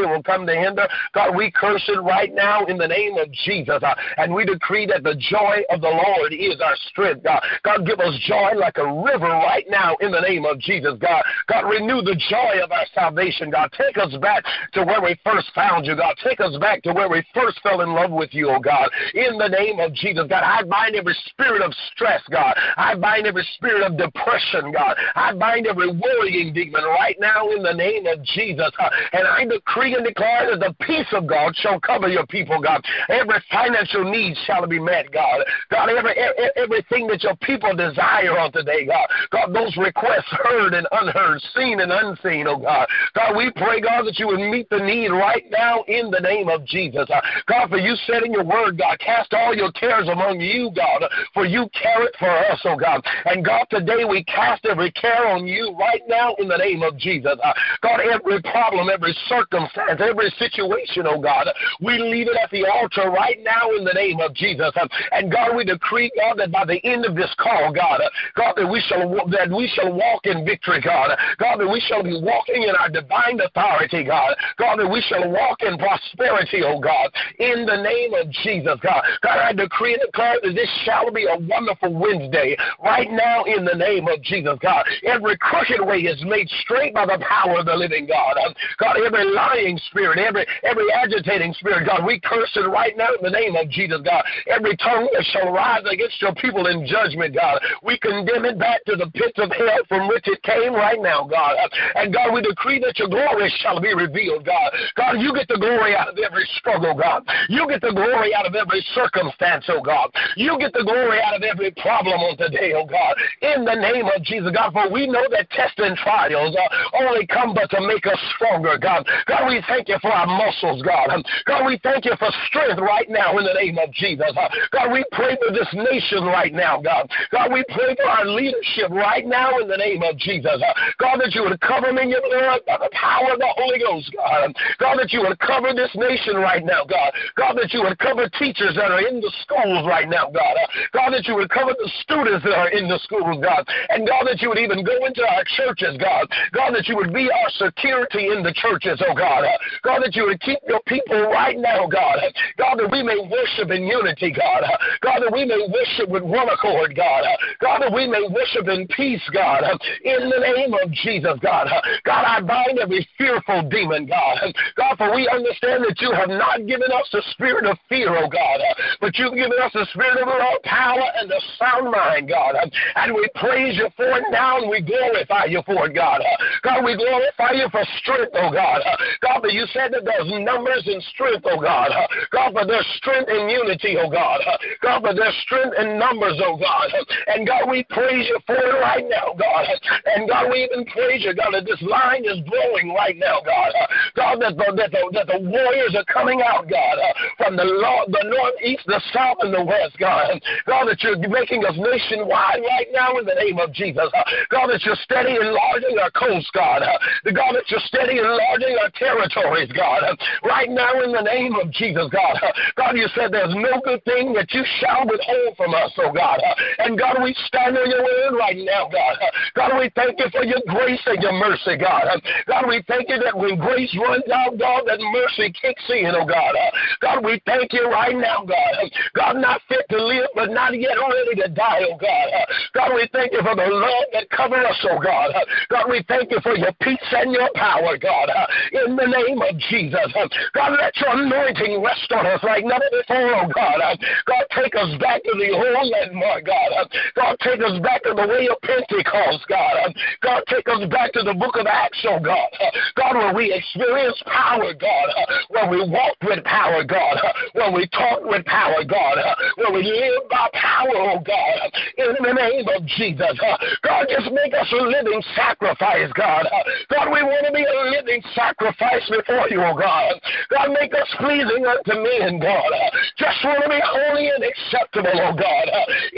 come to hinder. God, we curse it right now in the name of Jesus. Uh, and we decree that the joy of the Lord is our strength, God. God, give us joy like a river right now in the name of Jesus, God. God, renew the joy of our salvation, God. Take us back to where we first found you, God. Take us back to where we first fell in love with you, oh God. In the name of Jesus, God, I bind every spirit of stress, God. I bind every spirit of depression, God. I bind every worrying demon right now in the name of Jesus. Uh, and I decree and declare that the peace of God shall cover your people, God. Every financial need shall be met, God. God, every, every everything that your people desire on today, God. God, those requests heard and unheard, seen and unseen, oh God. God, we pray, God, that you would meet the need right now in the name of Jesus. Uh, God, for you said in your word, God, cast all your cares among you, God, for you care it for us, oh God. And God, today we cast every care on you right now in the name of Jesus. Uh, God, every problem, every circumstance, every situation, oh God, we leave it at the altar right now in the name of Jesus. Uh, and God, we decree, God, that by the end of this call, God, uh, God, that we shall that we shall walk in victory, God. God, that we shall be walking in our divine authority, God. God, that we shall walk in prosperity, oh God, in the name of Jesus, God. God, I decree and declare that this shall be a wonderful Wednesday right now in the name of Jesus, God. Every crooked way is made straight by the power of the living God. Um, God, every lying spirit, every every agitating spirit, God, we curse it right now in the name of Jesus, God. Every tongue that shall rise against your people in judgment, God, we condemn it back to the pits of hell from which it came right now, God. And God, we decree that your glory shall be revealed, God. God, you get the glory out of every struggle, God. You get the glory out of every circumstance, oh God. You get the glory out of every problem on today, oh God. In the name of Jesus, God, for we know that tests and trials uh, only come but to make us stronger, God. God, we thank you for our muscles, God. God, we thank you for strength right now in the name of Jesus. Uh, God, we pray for this nation right now, God. God, we pray for our leadership right now in the name of Jesus. Uh, God, that you would cover them in your blood by the power of the Holy Ghost, God. God, that you would cover this nation right now, God. God, that you would cover teachers that are in the schools right now, God. Uh, God, that you would cover the students that are in the schools, God. And God, that you would even go into our churches, God. God, that you would be our security in the churches, oh God. Uh, God, that you would keep your people right now, God. Uh, God, that we may worship in unity, God. Uh, God, that we may worship with one accord, God. Uh, God, that we may worship in peace, God. Uh, in the name of Jesus, God. Uh, God, I bind every fearful demon, God. Uh, God, for we understand that you have not given us the spirit of fear, oh God, uh, but you've given us the spirit of love, power, and a sound mind, God. Uh, and we praise you for it now, and we glorify you for it, God. Uh, God, we glorify you for strength, oh God. Uh, God, but you said that there's numbers in strength, oh God. Uh, God, but there's strength in unity, oh God. Uh, God, but there's strength in numbers, oh God. Uh, and God, we praise you for it right now, God. Uh, and God, we even praise you, God, that this line is growing right now, God. Uh, God, that the, that, the, that the warriors are coming out, God, uh, from the, lo- the north, east, the south, and the west, God. Uh, God, that you're making us nationwide right now in the name of Jesus. Uh, God, that you're steady enlarging our coast, God. Uh, the God, that you're steady enlarging our territories, God. Uh, right now in the name of Jesus, God. Uh, God, you said there's no good thing that you shall withhold from us, oh God. Uh, and God, we stand on your word right now, God. Uh, God, we thank you for your grace and your mercy, God. Uh, God, we thank you that when grace runs out, God, that mercy kicks in, oh God. Uh, God, we thank you right now, God. Uh, God, not fit to live, but not yet ready to die, oh God. Uh, God, we thank you for the love that covers us, oh God. Uh, God, we thank you for your peace and your power, God. Uh, in the name of Jesus. Uh, God, let your anointing rest on us like never before, oh God. Uh, God, take us back to the old landmark, God. Uh, God, take us back to the way of Pentecost, God. Uh, God, take us back to the book of Acts, oh God. Uh, God, where we experience power, God. Uh, where we walked with power, God. Uh, where we talked with power, God. Uh, where we live by power, oh God. Uh, in the name of Jesus. Uh, God, just make us a living sacrifice, God. Uh, God, we want to be a living sacrifice before you, oh God. God, make us pleasing unto men, God. Uh, just want to be holy and acceptable, oh God. Uh,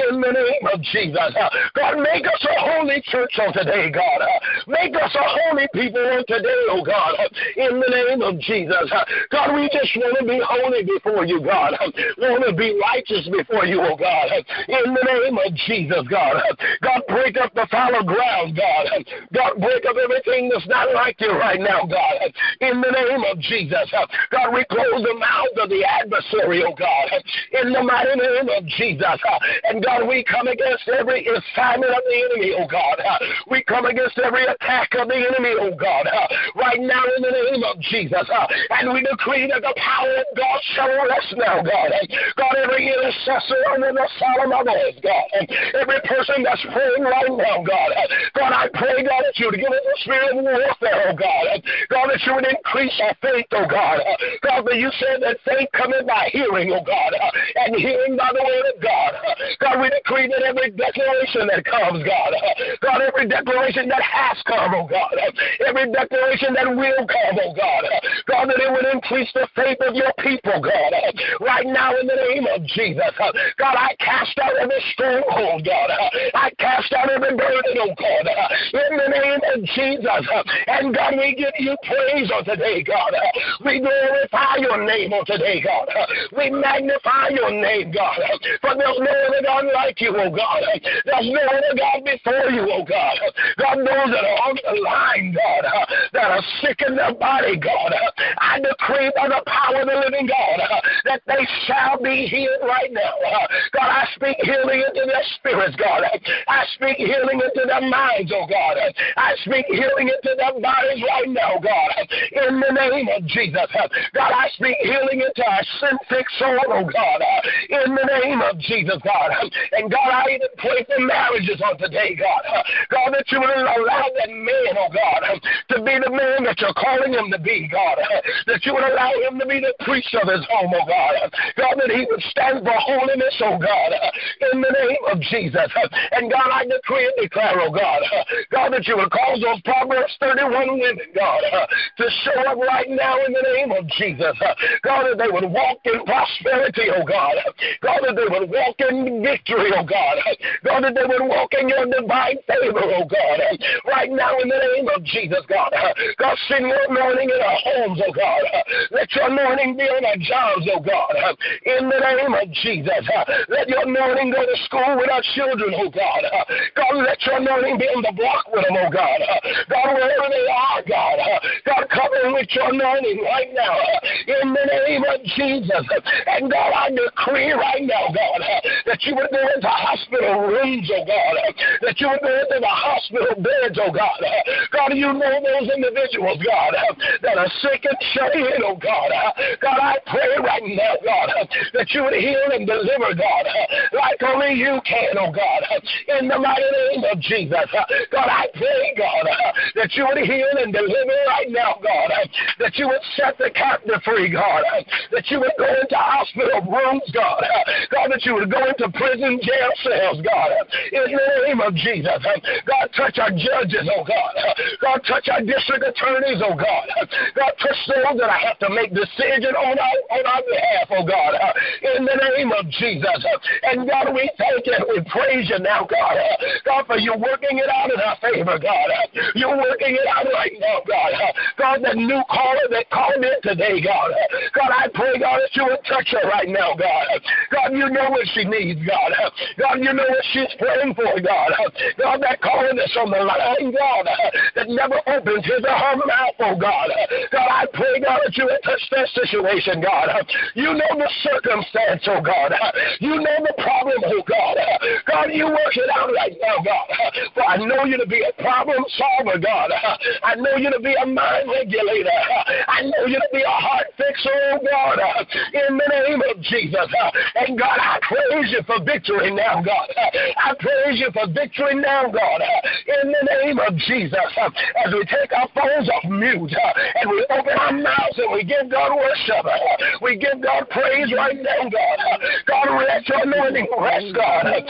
in the name of Jesus. God, make us a holy church on today, God. Make us a holy people on today, oh God, in the name of Jesus. God, we just want to be holy before you, God. Want to be righteous before you, oh God, in the name of Jesus, God. God, break up the fallow ground, God. God, break up everything that's not like you right now, God, in the name of Jesus. God, we close the mouth of the adversary, oh God, in the mighty name of Jesus. And God, we come against every assignment of the enemy, oh God. We come against every attack of the enemy, oh God, right now in the name of Jesus. And we decree that the power of God shall rest now, God. God, every intercessor under the sound of my voice, God. Every person that's praying right now, God. God, I pray, God, that you would give us a spirit of warfare, oh God. God, that you would increase our faith, oh God. God, that you said that faith cometh by hearing, oh God, and hearing by the word of God. God, we decree that every declaration that comes, God, God, every declaration that has come, oh God, every declaration that will come, oh God, God, that it would increase the faith of your people, God, right now in the name of Jesus. God, I cast out every stronghold, God. I cast out every burden, oh God, in the name of Jesus. And God, we give you praise on today, God. We glorify your name on today, God. We magnify your name, God. For there's no other God like you, oh God. There's no other God before you, oh God. God, those that are on the line, God, that are sick in their body, God, I decree by the power of the living God that they shall be healed right now. God, I speak healing into their spirits, God. I speak healing into their minds, oh God. I speak healing into their bodies right now, God. In the name of Jesus. God, I speak healing into our sin-sick soul, oh God. In the name of Jesus, God. And God, I even pray for marriages on today, God. God, that you would allow that man, oh God, to be the man that you're calling him to be, God. That you would allow him to be the priest of his home, oh God. God, that he would stand for holiness, oh God. In the name of Jesus. And God, I decree and declare, oh God, God, that you would cause those Proverbs thirty-one women, God, to show up right now in the name of Jesus. God, that they would walk in prosperity, oh God. God, that they would walk in victory, oh God. God, that they would walk in your divine favor, oh God. Right now in the name of Jesus, God. God, send your anointing in our homes, oh God. Let your anointing be on our jobs, oh God. In the name of Jesus. Let your anointing go to school with our children, oh God. God, let your anointing be on the block with them, oh God. God, wherever they are, God. God, cover them with your anointing right now. In the name of Jesus. And God, I decree right now, God, that you would go into hospital rooms, oh God. That you would go into the hospital beds, oh God. God, you know those individuals, God, that are sick and shut in, oh God. God, I pray right now, God, that you would heal and deliver, God, like only you can, oh God. In the mighty name of Jesus. God, I pray, God, that you would heal and deliver right now, God. That you would set the captive free, God. That you would go into hospital rooms, God. God, that you would go into prison jail cells, God. In the name of Jesus. God, touch our judges, oh God. God, touch our district attorneys, oh God. God, touch those that I have to make decisions on our, on our behalf, oh God. In the name of Jesus. And God, we thank you and we praise you now, God. God, for you working it out in our favor, God. You're working it out right now, God. God, the new caller that called in today, God. God, I pray, God, that you would touch her right now, God. God, you know what she needs, God. God, you know what she's praying for, God. God, that caller that's on the line, God, that never opens his or her mouth, oh God. God, I pray, God, that you would touch that situation, God. You know the circumstance, oh God. You know the problem, oh God. God, you work it out right now, God. For I know you to be a problem solver, God. I know you to be a mind regulator. I know you to be a heart fixer, oh God. In the name of Jesus. And God, I praise you for victory now, God. I praise you for victory now, God. In the name of Jesus. As we take our phones off mute and we open our mouths and we give God worship. We give God praise right now, God. God, let your anointing rest, God, in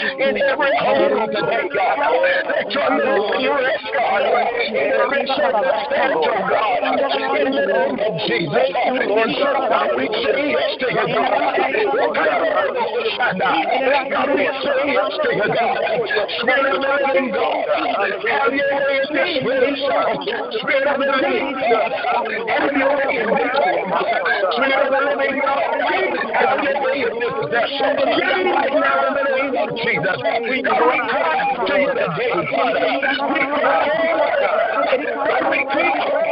every home today, God. Let your anointing rest, God. Every circumstance, oh God. In the name of Jesus. And somebody we say yes to you, God. God, we say yes to you, God. Spirit of the living God. Have your way in this place. Spirit of the living God. Have your way in this place. Spirit of the living God. Have your way in this vessel. Right now in the name of Jesus. We cry out to you today, God. We cry out. We cry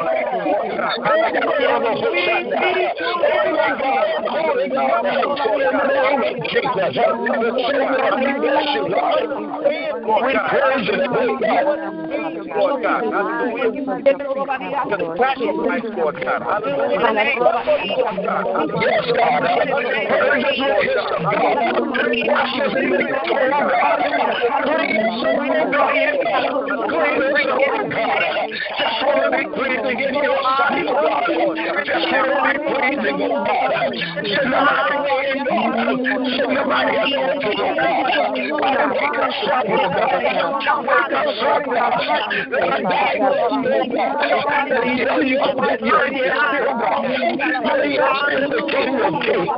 Just want to be pleasing in your sight, God. Just want to be pleasing, oh God. Send the mighty wind, God. Send the mighty anointing, oh God. Father, wake us up, oh God. Wake us up, God. Revive us, oh God. Your yoke with your yoke, oh God. Your yoke is the King of Kings.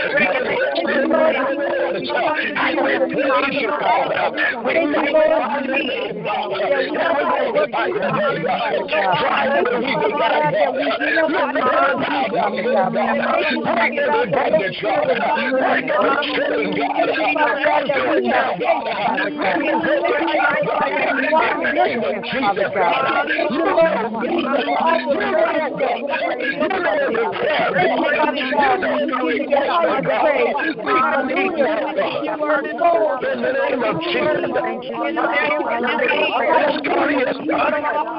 And we praise you, God. We magnify your name, God. We glorify your name, God. Try to be the God. Look around, God. Break every bondage, God. Break every chain, God. Do it now, God. Let me go right now, God. In the name of Jesus, God. You know the God. You know the God. You know the prayer, God. You know the request, God. We believe you, God. In the name of Jesus. Yes, God. Yes, God.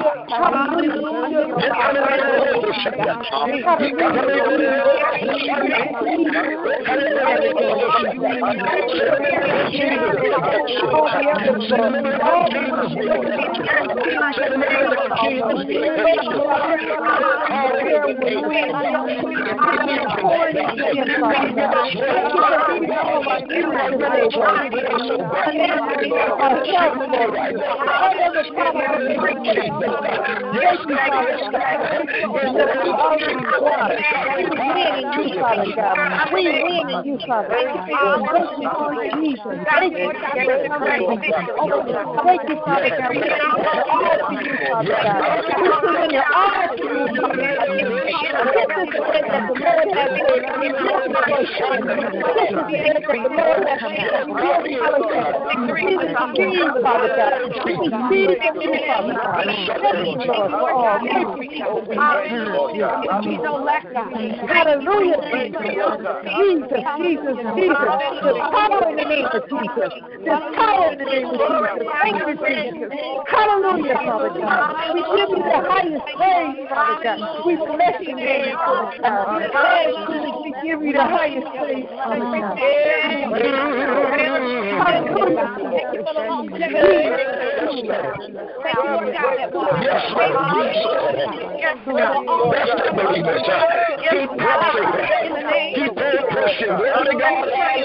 We win in you, Father. Thank you, Jesus. Thank you, Jesus. Thank you, Father God. We all to you, Father God. We surrender all to you, Father God. This is the day that the Lord has made. We will rejoice in it. This is the day that the Lord has made. We will celebrate it. We receive, Father God. We receive from you, Father God. Thank you, Lord, for all. Hallelujah. Hallelujah. Jesus, Jesus, Jesus. There's power in the name of Jesus. There's power in the name of Jesus. Thank you, Jesus. Hallelujah, Father God. We give you the highest praise, Father God. We bless your name, Father God. We give you the highest praise, Father God. Hallelujah. Yes, Lord. Yes, Lord. Rest the believers. Keep pressing. Keep pushing. Glory to God.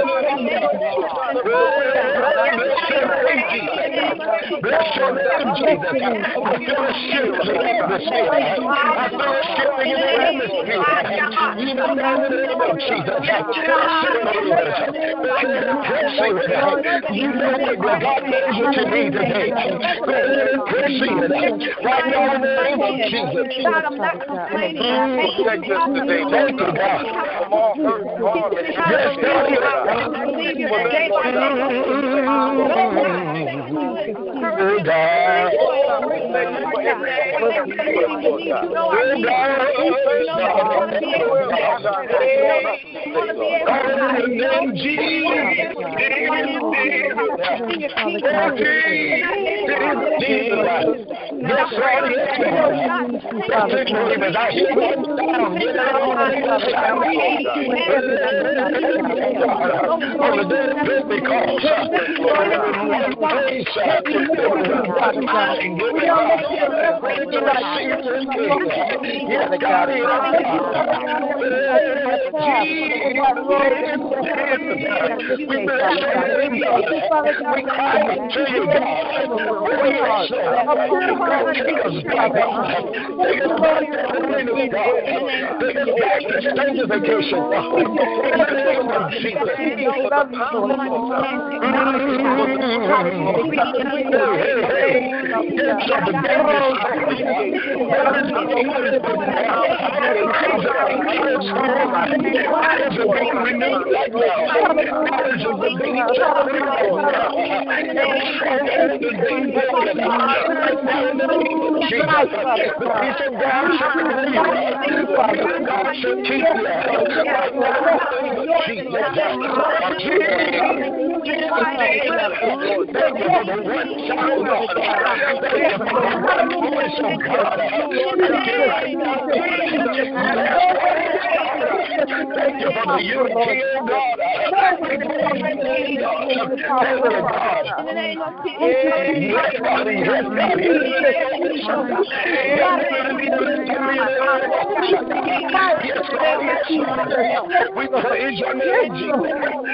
Bless your name, Jesus. I feel a shift in the atmosphere. I feel a shifting in the atmosphere. Even now in the name of Jesus. You know what God knows what you need today. Go ahead and proceed. Right now in the name of Jesus. Thank you, God. Yes, We praise your name, Jesus.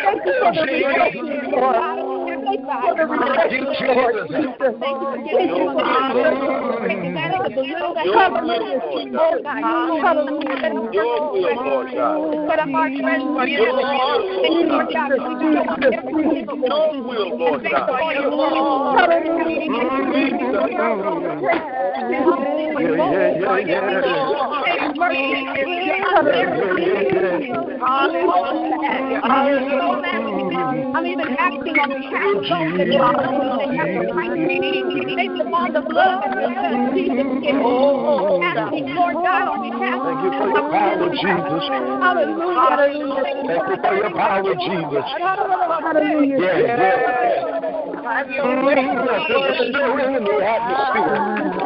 I'm even acting on behalf of those that don't have the right to based upon the blood that Jesus gave. I'm asking, Lord God, on behalf of Thank you for your power, Jesus. Hallelujah. Thank you for your power, Jesus. Hallelujah. Yes, yes. There's a stirring in the atmosphere.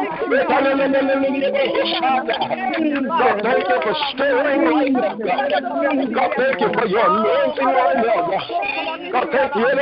God, thank you for stirring right now, God. God, thank you for your anointing right now, God. God, thank you.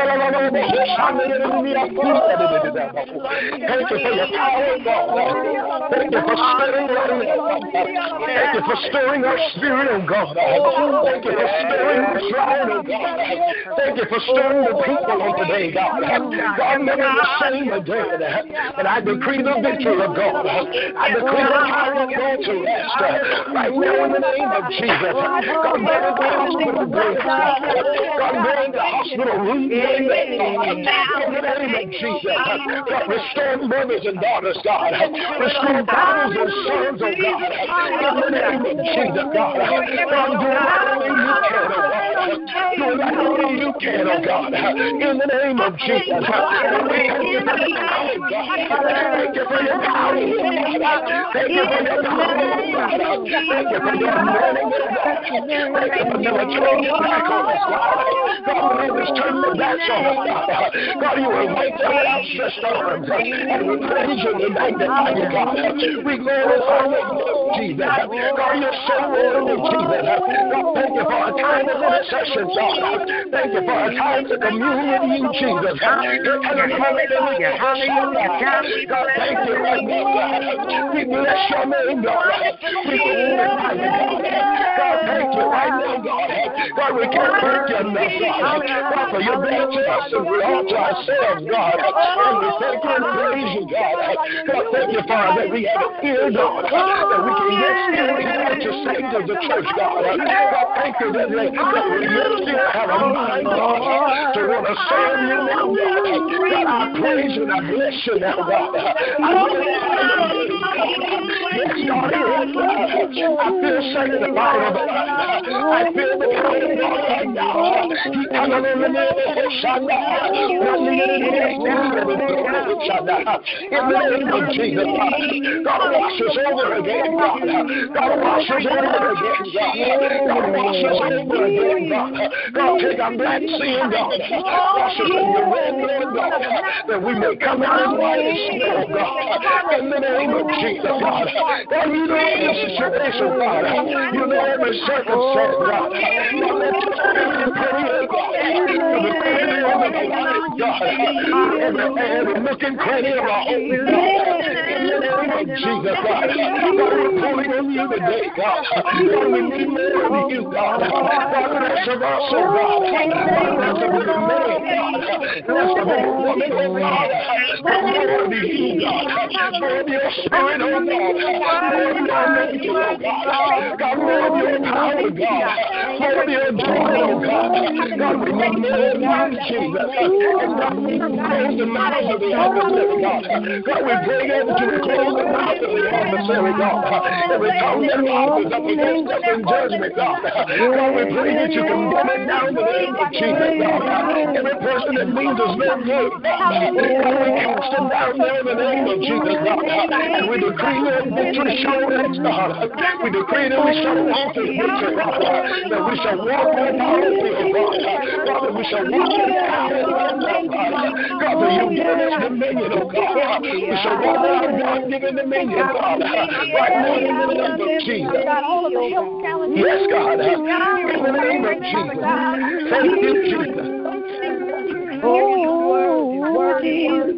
Thank you for your power, God. Thank you for stirring right now. Thank you for stirring our spirit, oh God. Thank you for stirring our soul, oh God. Thank you for stirring the people on today, God. God, never the same again. And I decree the victory of God. I decree the power of God to rest right now in the name of Jesus. God, burn the hospital beds. God, burn the hospital rooms right now. In the name of Jesus. God, restore mothers and daughters, God. Restore fathers and sons, oh God. In the name of Jesus, God. God, do it like only you can, oh God. Do it like only you can, oh God. In the name of Jesus. Thank you for your power, God. Thank you for your power. Thank you for your power. Thank you for your anointing, God. Thank you for never turning your back on us, God. God, when others turn their backs on us, God. God, you are right there with outstretched arms. And we praise you, we magnify you, God. We glorify you, Jesus. God, you're so worthy, Jesus. God, thank you for a time of intercession, God. Thank you for a time to commune with you, Jesus. Hallelujah. Hallelujah. God, thank you right now, God. We bless your name, God. We glorify you, God. God, thank you right now, God. God, we can't thank you enough, God. God, for your better to us and we all to ourselves, God. And we thank you and praise you, God. God, thank you, Father, that we have an ear, God, that we can yet still hear what you're saying to the church, God. God, thank you that, that we yet still have a mind, God, to want to serve you now, God. God, I praise you and I bless you now, God. I Yes, God, I feel sanctified of the I feel the power of God right now. In the name of Jesus, God, wash us over again, God. God, wash us over again, God. God, wash us over again, God. God, take our black sin, God. Wash us in your red blood, God, that we may come out as white as snow, God. In the name of Jesus, God. God, you know every situation, God. You know every circumstance, God. God, let your spirit permeate, God, to the center of the life, God. Every, every nook and cranny of our home, God. In the name of Jesus, God. God, we're pulling on you today, God. God, we need more of you, God. God, bless of us, oh God. Bless every man, God. Bless every woman, oh God. More of you, God. More of your spirit, oh God. More of your anointing, oh God. God, more of your power, God. More of your joy, oh God. God, we need more of you, Jesus. And God, we close the mouths of the adversary, God. God, we pray that you would close the mouth of the adversary, God. Every tongue that rises up against us in judgment, God. God, we pray that you condemn it down in the name of Jesus, God. Every person that means us no good, God. God, we cast them down now in the name of Jesus, God. And we decree your victory sure is, God. We decree that we shall walk in victory, God. That we shall walk more powerfully, oh God. God, that we shall walk in power right now, God. God, that you've given us dominion, oh God. We shall walk in our God-given dominion, God. Right now in the name of Jesus. Yes, God. In the name of Jesus. Thank you, Jesus. Oh, Jesus.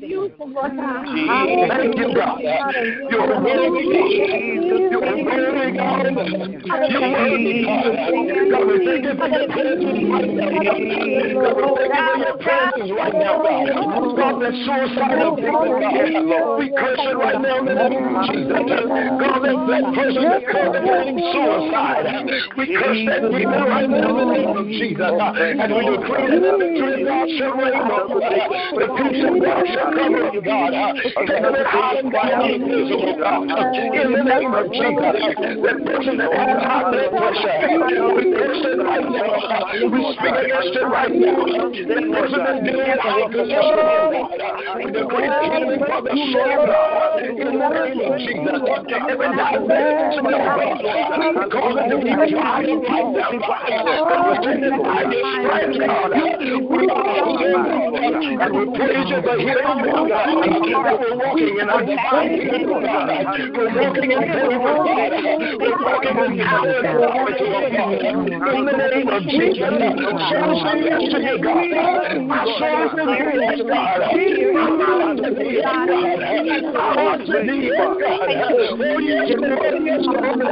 Thank you, God. You're a worthy God. You're a worthy God. You're worthy God. God, we thank you for your presence right now, God. God, we thank you for your presence right now, God. God, that suicidal thinking, God. We curse it right now in the name of Jesus. God, that, that person that's contemplating suicide. We curse that demon right now in the name of Jesus. And we decree that the victory of God shall reign over us. The peace of God shall cover us, God. Taking it high and down in the miserable, God. In the name of Jesus. That person that has high blood pressure, we curse it right now. We speak against it right now. That person that's dealing with high cholesterol, God. We decree the healing for the soul, God. In the name of Jesus. Every diabetic, God. We call it to be dry right now, God. That was taken by your stripes, God. We are God. And we praise you for healing them, God. That we're walking in our divine healing, God. We're walking in favor, God. We're walking in power and authority, God. In the name of Jesus. Souls say yes to you, God. My soul is in you, yes, God. My mind is in you, yes, God. My heart's in you, yes, God. Oh, yes, Lord. Yes,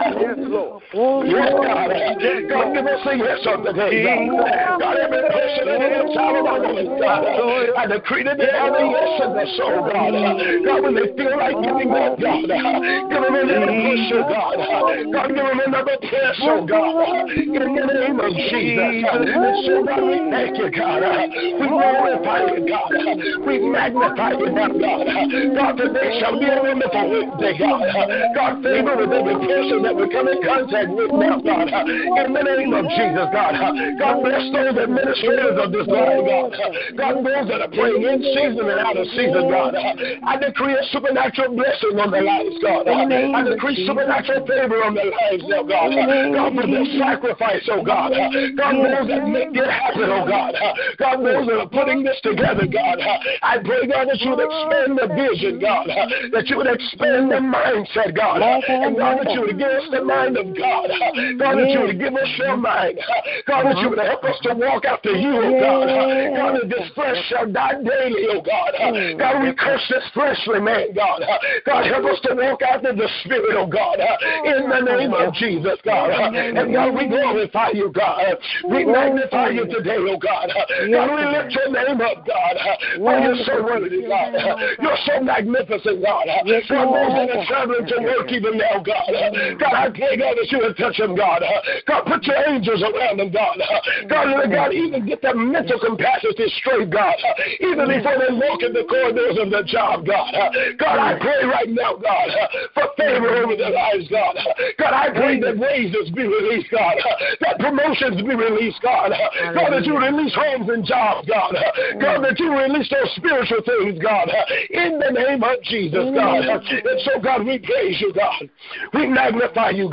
Lord. Yes, God. God, give us a yes on today, God. God, every person in the sound of our voice, God. I decree that they have a yes in their soul, God. God, when they feel like giving up, God. Give them another push, oh God. God, give them another press, oh God. In the name of Jesus. And so, God, we thank you, God. We glorify you, God. We magnify you now, God. God, today shall be a wonderful day, God. God, favor with every person that we come in contact with now, God. In the name of Jesus, God. God, bless those administrators of this line, God. God, those that are praying in season and out of season, God. I decree a supernatural blessing on their lives, God. I decree supernatural favor on their lives now, God. God, for their sacrifice, oh God. God, those that make it happen, oh God. God, those that are putting this together, God. I pray, God, that you would expand the vision, God. That you would expand the mindset, God. And God, that you would give us the mind of God. God, that you would give us your mind. God, that you would help us to walk after you, oh God. God, that this flesh shall die daily, oh God. God, we curse this fleshly man, God. God, help us to walk after the Spirit, oh God. In the name of Jesus, God. And God, we glorify you, God. We magnify you today, oh God. God, we lift your name up, God. For you're so worthy, God. You're so magnificent, God. God, those that are traveling to work even now, God. God, I pray, God, that you would touch them, God. God, put your angels around them, God. God, let God even get their mental capacity straight, God. Even before they walk in the corridors of their job, God. God, I pray right now, God, for favor over their lives, God. God, I pray that raises be released, God. That promotions be released, God. God, that you release homes and jobs, God. God, that you release those spiritual things, God. In the name of Jesus, God. And so, God, we praise you, God. We magnify you, God.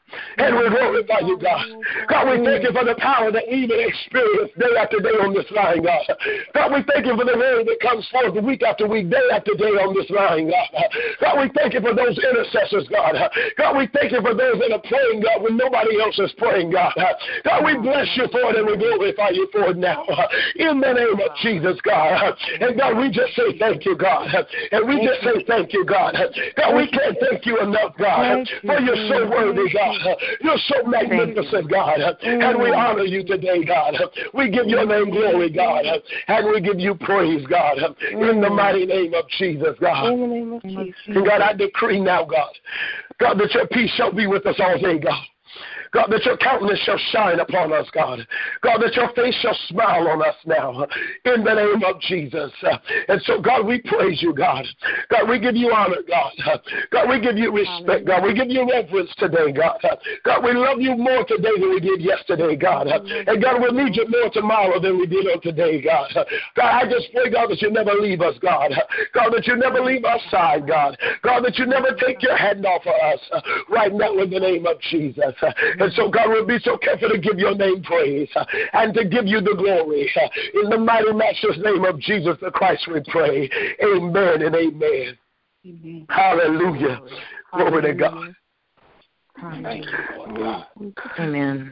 And we glorify you, God. God, we thank you for the power that we even experience day after day on this line, God. God, we thank you for the word that comes forth week after week, day after day on this line, God. God, we thank you for those intercessors, God. God, we thank you for those that are praying, God, when nobody else is praying, God. God, we bless you for it and we glorify you for it now. In the name of Jesus, God. And God, we just say thank you, God. And we just say thank you, God. God, we can't thank you enough, God, for you're so worthy, God. You're so magnificent, God. And we honor you today, God. We give your name glory, God. And we give you praise, God. In the mighty name of Jesus, God. In the name of Jesus. And God, I decree now, God, God, that your peace shall be with us all day, God. God, that your countenance shall shine upon us, God. God, that your face shall smile on us now, in the name of Jesus. And so, God, we praise you, God. God, we give you honor, God. God, we give you respect, God. We give you reverence today, God. God, we love you more today than we did yesterday, God. And God, we'll need you more tomorrow than we did on today, God. God, I just pray, God, that you never leave us, God. God, that you never leave our side, God. God, that you never take your hand off of us right now in the name of Jesus. And so, God, we'll be so careful to give your name praise uh, and to give you the glory. Uh, in the mighty, matchless name of Jesus the Christ, we pray. Amen and amen. Amen. Hallelujah. Hallelujah. Glory to God. Hallelujah. Amen.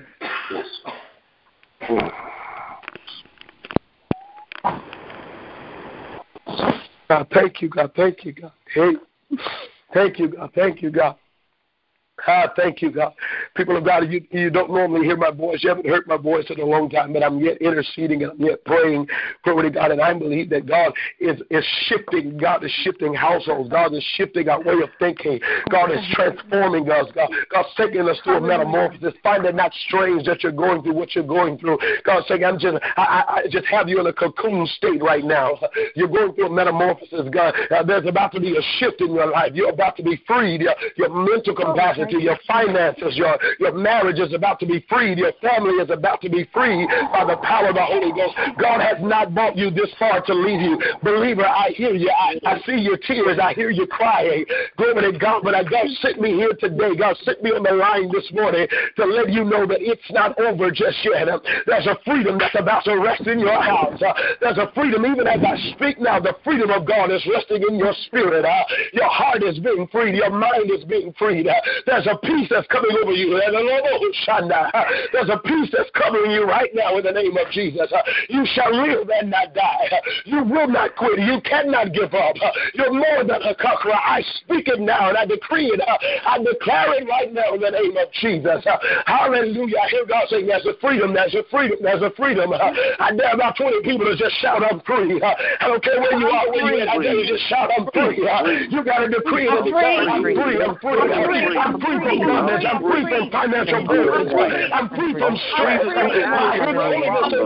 God, thank you, God. Thank you, God. Hey, thank you, God. Thank you, God. Ah, thank you, God. People of God, you, you don't normally hear my voice. You haven't heard my voice in a long time, but I'm yet interceding and I'm yet praying. Glory to God. And I believe that God is, is shifting. God is shifting households. God is shifting our way of thinking. God is transforming us. God, God's taking us through a metamorphosis. Find it not strange that you're going through what you're going through. God's saying, I'm just, I, I just have you in a cocoon state right now. You're going through a metamorphosis. God, uh, there's about to be a shift in your life. You're about to be freed. Your, your mental capacity, your finances, your, your marriage is about to be freed. Your family is about to be freed by the power of the Holy Ghost. God has not brought you this far to leave you. Believer, I hear you. I, I see your tears. I hear you crying. Glory to God. But God sent me here today. God sent me on the line this morning to let you know that it's not over just yet. There's a freedom that's about to rest in your house. There's a freedom, even as I speak now, the freedom of God is resting in your spirit. Your heart is being freed. Your mind is being freed. There's a peace that's coming over you. There's a peace that's covering you right now in the name of Jesus. You shall live and not die. You will not quit. You cannot give up. You're more than a conqueror. I speak it now and I decree it. I declare it right now in the name of Jesus. Hallelujah. I hear God saying there's a freedom, there's a freedom, there's a freedom. I dare about twenty people to just shout, I'm free. I don't care where you are, where you at. I dare you just shout, I'm free. You got to decree and declare, I'm free, I'm free. I'm free from bondage. I'm free from financial burdens. I'm free from stress. I'm free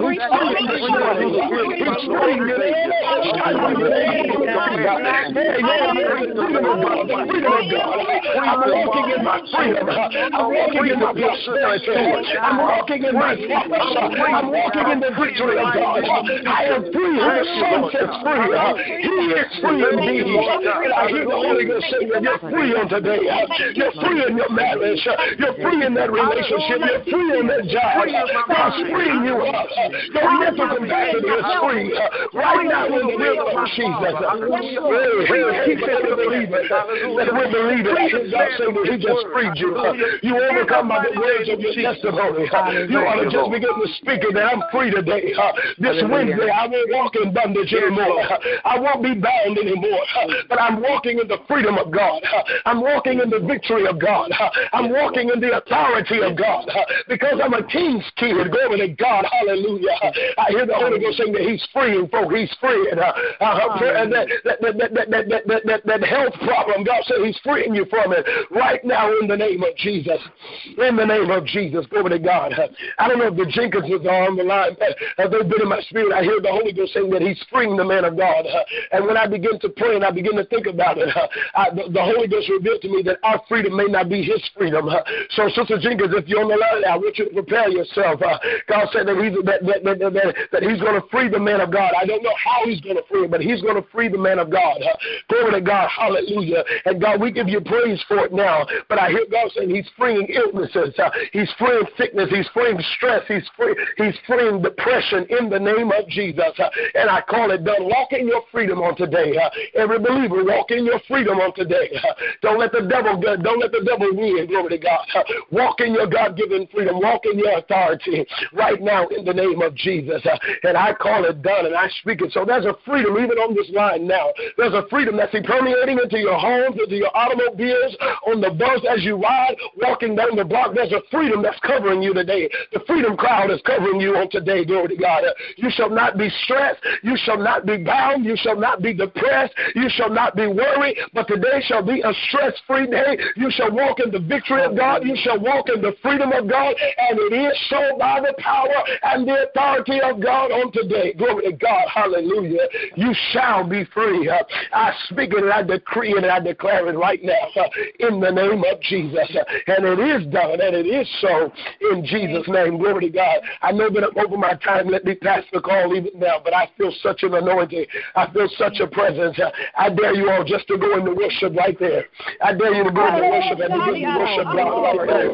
I'm walking in my freedom. I'm walking in my prosperity. I'm walking in my promise. I'm walking in the victory of God. I am free. Who the Son sets free. He is free indeed. And I hear the Holy Ghost saying that you're free on today. You're free in your marriage. You're free in that relationship. You're free in that job. God's freeing you up. Your mental capacity is free. Right now in the name of Jesus. Hey, hey, hey, let me believe it. Let me believe it. I hear God saying that He just freed you. You overcome by the words of your testimony. You ought to just begin to speak it that I'm free today. This Wednesday I won't walk in bondage anymore. I won't be bound anymore. But I'm walking in the freedom of God. I'm walking in the victory of God. I'm walking in the authority of God because I'm a king's kid. Glory to God. Hallelujah. I hear the Holy Ghost saying that He's freeing folk. He's freeing uh, uh, and that, that, that, that, that, that, that, that, that health problem. God said He's freeing you from it right now in the name of Jesus. In the name of Jesus. Glory to God. I don't know if the Jenkinses are on the line. Uh, they've been in my spirit. I hear the Holy Ghost saying that He's freeing the man of God. Uh, and when I begin to pray and I begin to think about it, uh, I, the, the Holy Ghost revealed to me that our freedom may not be His freedom. Uh, so, Sister Jenkins, if you're on the line, I want you to prepare yourself. Uh, God said that He's that, that, that, that, that He's going to free the man of God. I don't know how He's going to free him, but He's going to free the man of God. Uh, glory to God. Hallelujah. And God, we give you praise names for it now, but I hear God saying he's freeing illnesses. Uh, he's freeing sickness. He's freeing stress. He's free, He's freeing depression in the name of Jesus. Uh, and I call it done. Walk in your freedom on today. Uh, every believer, walk in your freedom on today. Uh, don't let the devil don't let the devil win. Glory to God. Uh, walk in your God-given freedom. Walk in your authority right now in the name of Jesus. Uh, and I call it done, and I speak it. So there's a freedom even on this line now. There's a freedom that's permeating into your homes, into your automobiles, on the bus as you ride, walking down the block. There's a freedom that's covering you today. The freedom cloud is covering you on today. Glory to God. Uh, you shall not be stressed. You shall not be bound. You shall not be depressed. You shall not be worried. But today shall be a stress-free day. You shall walk in the victory of God. You shall walk in the freedom of God. And it is so by the power and the authority of God on today. Glory to God. Hallelujah. You shall be free. Uh, I speak it and I decree it and I declare it right now uh, in the name of Jesus. Uh, and it is done and it is so in Jesus' name. Glory to God. I know that I'm over my time. Let me pass the call even now, but I feel such an anointing. I feel such a presence. Uh, I dare you all just to go into worship right there. I dare you to go into worship and begin to worship God right there.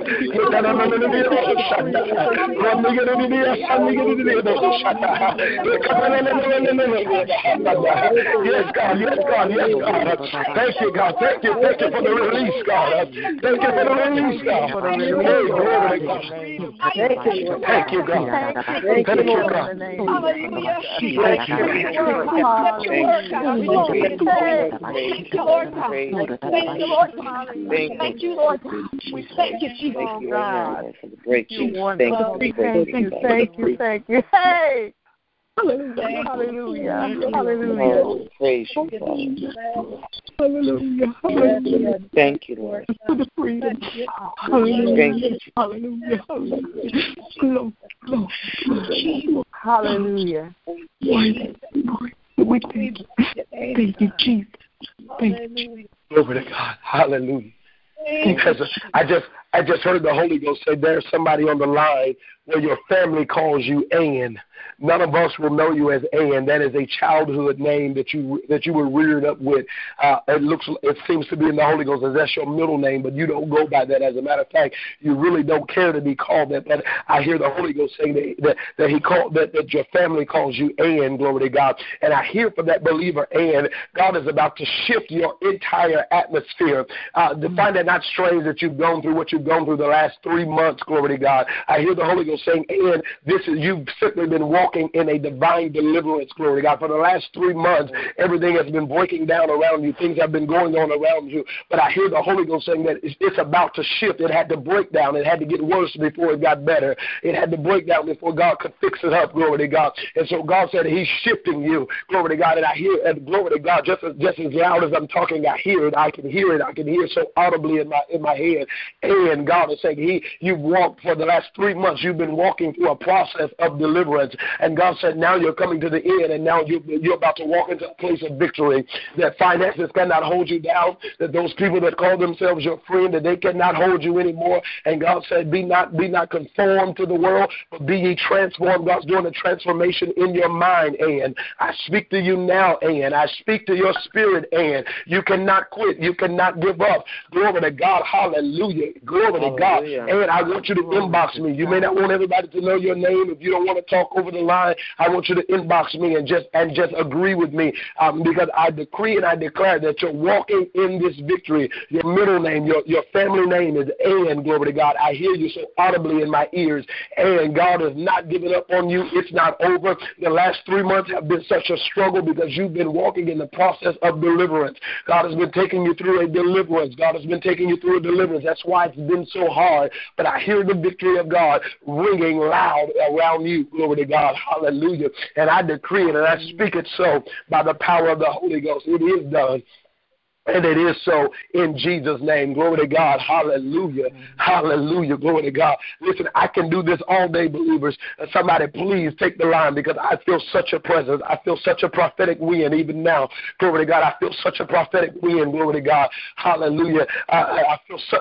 Yes, God, yes, God, yes, God. Thank you, God. Thank you, thank you for the release, God. Thank you for the release, God. Hey, glory to God. Thank you, God. Thank you, God. Hallelujah. Thank you. Thank you, Lord God. Thank you, Lord God. Thank you, Lord God. We thank you, Jesus. Thank you, God. For the breakthrough. Thank you, thank you, thank you, thank you. Hey! Hallelujah, hallelujah, hallelujah. Oh, praise you, Father. Hallelujah, hallelujah. Thank you, Lord. For the freedom. Hallelujah, Thank you. hallelujah, hallelujah. Glory, glory. Hallelujah. We thank you. Thank you, Jesus. Thank you. Glory to God. Hallelujah. Because I just I just heard the Holy Ghost say there's somebody on the line where your family calls you Ann. None of us will know you as Ann. That is a childhood name that you that you were reared up with. Uh, it looks, it seems to be in the Holy Ghost as that's your middle name, but you don't go by that. As a matter of fact, you really don't care to be called that. But I hear the Holy Ghost saying that that, that he called that, that your family calls you Ann. Glory to God. And I hear from that believer Ann, God is about to shift your entire atmosphere. Uh, to find that not strange that you've gone through what you've gone through the last three months. Glory to God. I hear the Holy Ghost saying, Ann, this is you've simply been walking in a divine deliverance, glory to God. For the last three months, everything has been breaking down around you. Things have been going on around you. But I hear the Holy Ghost saying that it's, it's about to shift. It had to break down. It had to get worse before it got better. It had to break down before God could fix it up, glory to God. And so God said he's shifting you, glory to God. And I hear, and glory to God, just as, just as loud as I'm talking, I hear it. I can hear it. I can hear it so audibly in my in my head. And God is saying, he, you've walked for the last three months. You've been walking through a process of deliverance. And God said, now you're coming to the end, and now you're, you're about to walk into a place of victory. That finances cannot hold you down, that those people that call themselves your friend, that they cannot hold you anymore. And God said, be not be not conformed to the world, but be ye transformed. God's doing a transformation in your mind, and I speak to you now, and I speak to your spirit, and you cannot quit. You cannot give up. Glory to God. Hallelujah. Glory to God. And I want you to inbox me. You may not want everybody to know your name. If you don't want to talk over the line, I want you to inbox me and just and just agree with me, um, because I decree and I declare that you're walking in this victory. Your middle name, your, your family name is Ann, glory to God. I hear you so audibly in my ears. And God has not given up on you. It's not over. The last three months have been such a struggle because you've been walking in the process of deliverance. God has been taking you through a deliverance. God has been taking you through a deliverance. That's why it's been so hard. But I hear the victory of God ringing loud around you, glory to God. Hallelujah. And I decree it and I speak it so by the power of the Holy Ghost. It is done. And it is so in Jesus' name. Glory to God. Hallelujah. Hallelujah. Glory to God. Listen, I can do this all day, believers. Somebody please take the line because I feel such a presence. I feel such a prophetic wind even now. Glory to God. I feel such a prophetic wind. Glory to God. Hallelujah. I, I feel so.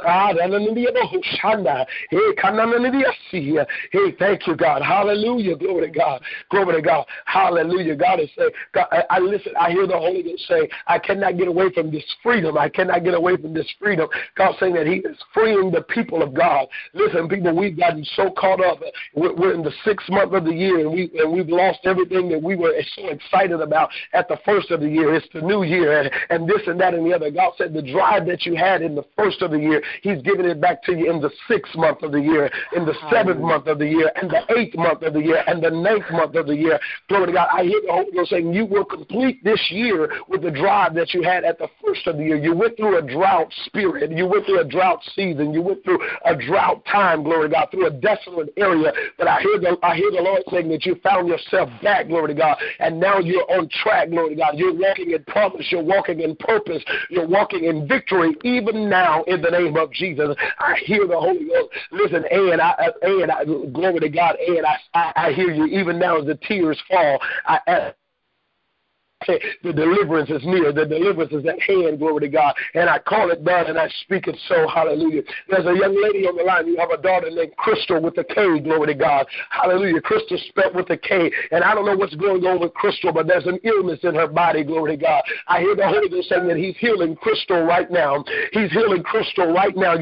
Hey, thank you, God. Hallelujah. Glory to God. Glory to God. Hallelujah. God is saying, God, I, I listen. I hear the Holy Ghost say, I cannot get away from this freedom. I cannot get away from this freedom. God's saying that he is freeing the people of God. Listen, people, we've gotten so caught up. We're, we're in the sixth month of the year, and, we, and we've lost everything that we were so excited about at the first of the year. It's the new year, and, and this and that and the other. God said the drive that you had in the first of the year, he's giving it back to you in the sixth month of the year, in the seventh month of the year, and the eighth month of the year, and the ninth month of the year. Glory to God. I hear the Holy Ghost saying you will complete this year with the drive that you had at the first of the year. You went through a drought spirit. You went through a drought season. You went through a drought time, glory to God, through a desolate area. But I hear the I hear the Lord saying that you found yourself back, glory to God, and now you're on track, glory to God. You're walking in promise. You're walking in purpose. You're walking in victory, even now in the name of Jesus. I hear the Holy Ghost. Listen, and I, and I, glory to God, and I, I, I hear you even now as the tears fall. I, I The deliverance is near. The deliverance is at hand, glory to God. And I call it done, and I speak it so, hallelujah. There's a young lady on the line. You have a daughter named Crystal with a K, glory to God. Hallelujah. Crystal spelled with a K. And I don't know what's going on with Crystal, but there's an illness in her body, glory to God. I hear the Holy Ghost saying that he's healing Crystal right now. He's healing Crystal right now.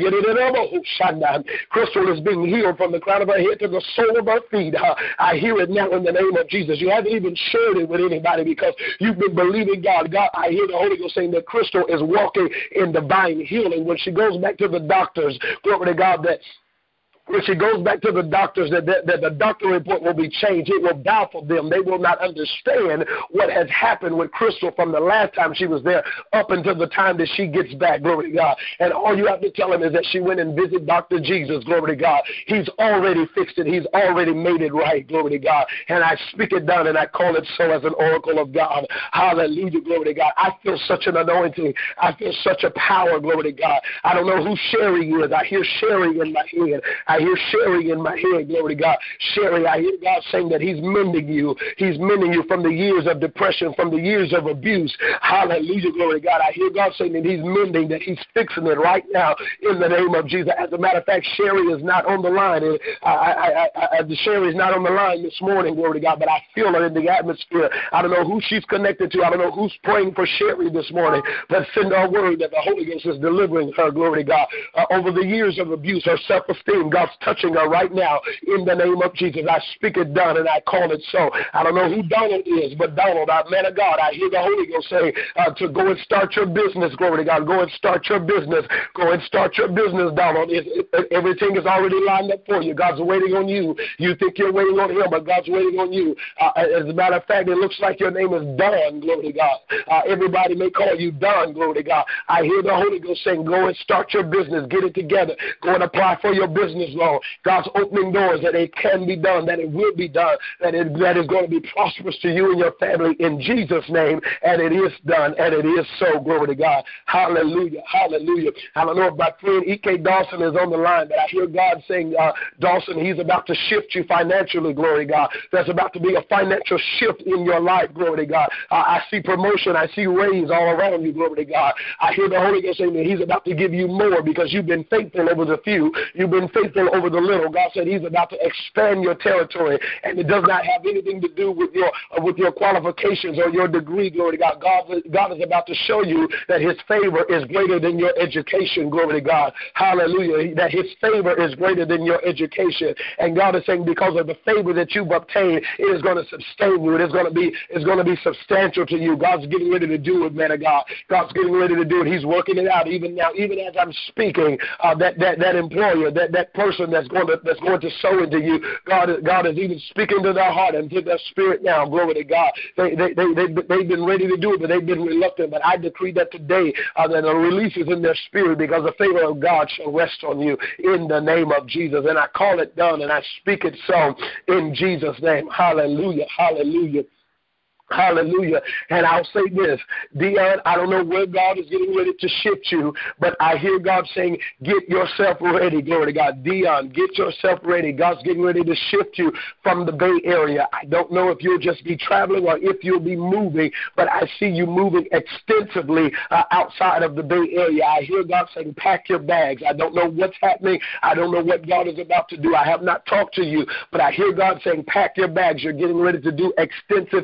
Crystal is being healed from the crown of her head to the sole of her feet. I hear it now in the name of Jesus. You haven't even shared it with anybody because you've been believing God. God, I hear the Holy Ghost saying that Crystal is walking in divine healing. When she goes back to the doctors, glory to God, that when she goes back to the doctors, that, that, that the doctor report will be changed. It will baffle them. They will not understand what has happened with Crystal from the last time she was there up until the time that she gets back, glory to God. And all you have to tell them is that she went and visited Doctor Jesus, glory to God. He's already fixed it. He's already made it right, glory to God. And I speak it down and I call it so as an oracle of God. Hallelujah, glory to God. I feel such an anointing. I feel such a power, glory to God. I don't know who Sherry is. I hear Sherry in my head. I hear Sherry in my head, glory to God. Sherry, I hear God saying that he's mending you. He's mending you from the years of depression, from the years of abuse. Hallelujah, glory to God. I hear God saying that he's mending, that he's fixing it right now in the name of Jesus. As a matter of fact, Sherry is not on the line. I, I, I, I, Sherry is not on the line this morning, glory to God, but I feel her in the atmosphere. I don't know who she's connected to. I don't know who's praying for Sherry this morning, but send her a word that the Holy Ghost is delivering her, glory to God. Uh, over the years of abuse, her self-esteem, God God's touching her right now in the name of Jesus. I speak it done and I call it so. I don't know who Donald is, but Donald, I, man of God, I hear the Holy Ghost say uh, to go and start your business, glory to God. Go and start your business. Go and start your business, Donald. It, it, everything is already lined up for you. God's waiting on you. You think you're waiting on him, but God's waiting on you. Uh, as a matter of fact, it looks like your name is Don, glory to God. Uh, everybody may call you Don, glory to God. I hear the Holy Ghost saying, go and start your business. Get it together. Go and apply for your business loan. God's opening doors that it can be done, that it will be done, that it that is going to be prosperous to you and your family in Jesus' name, and it is done, and it is so, glory to God. Hallelujah, hallelujah. I don't know if my friend E K Dawson is on the line, but I hear God saying, uh, Dawson, he's about to shift you financially, glory to God. There's about to be a financial shift in your life, glory to God. Uh, I see promotion, I see raise all around you, glory to God. I hear the Holy Ghost saying that he's about to give you more because you've been faithful over the few. You've been faithful over the little. God said he's about to expand your territory, and it does not have anything to do with your uh, with your qualifications or your degree, glory to God. God. God is about to show you that his favor is greater than your education, glory to God. Hallelujah. That his favor is greater than your education. And God is saying because of the favor that you've obtained, it is going to sustain you. It is going to be it's going to be substantial to you. God's getting ready to do it, man of God. God's getting ready to do it. He's working it out even now, even as I'm speaking. Uh, that, that, that employer, that, that person that's going to that's going to sow into you, God, God is even speaking to their heart and to their spirit now. Glory to God. They, they, they, they, they've been ready to do it, but they've been reluctant. But I decree that today uh, that a release is in their spirit because the favor of God shall rest on you in the name of Jesus. And I call it done and I speak it so in Jesus' name. Hallelujah. Hallelujah. Hallelujah. And I'll say this, Dion, I don't know where God is getting ready to shift you, but I hear God saying, get yourself ready. Glory to God. Dion, get yourself ready. God's getting ready to shift you from the Bay Area. I don't know if you'll just be traveling or if you'll be moving, but I see you moving extensively uh, outside of the Bay Area. I hear God saying, pack your bags. I don't know what's happening. I don't know what God is about to do. I have not talked to you, but I hear God saying, pack your bags. You're getting ready to do extensive travel.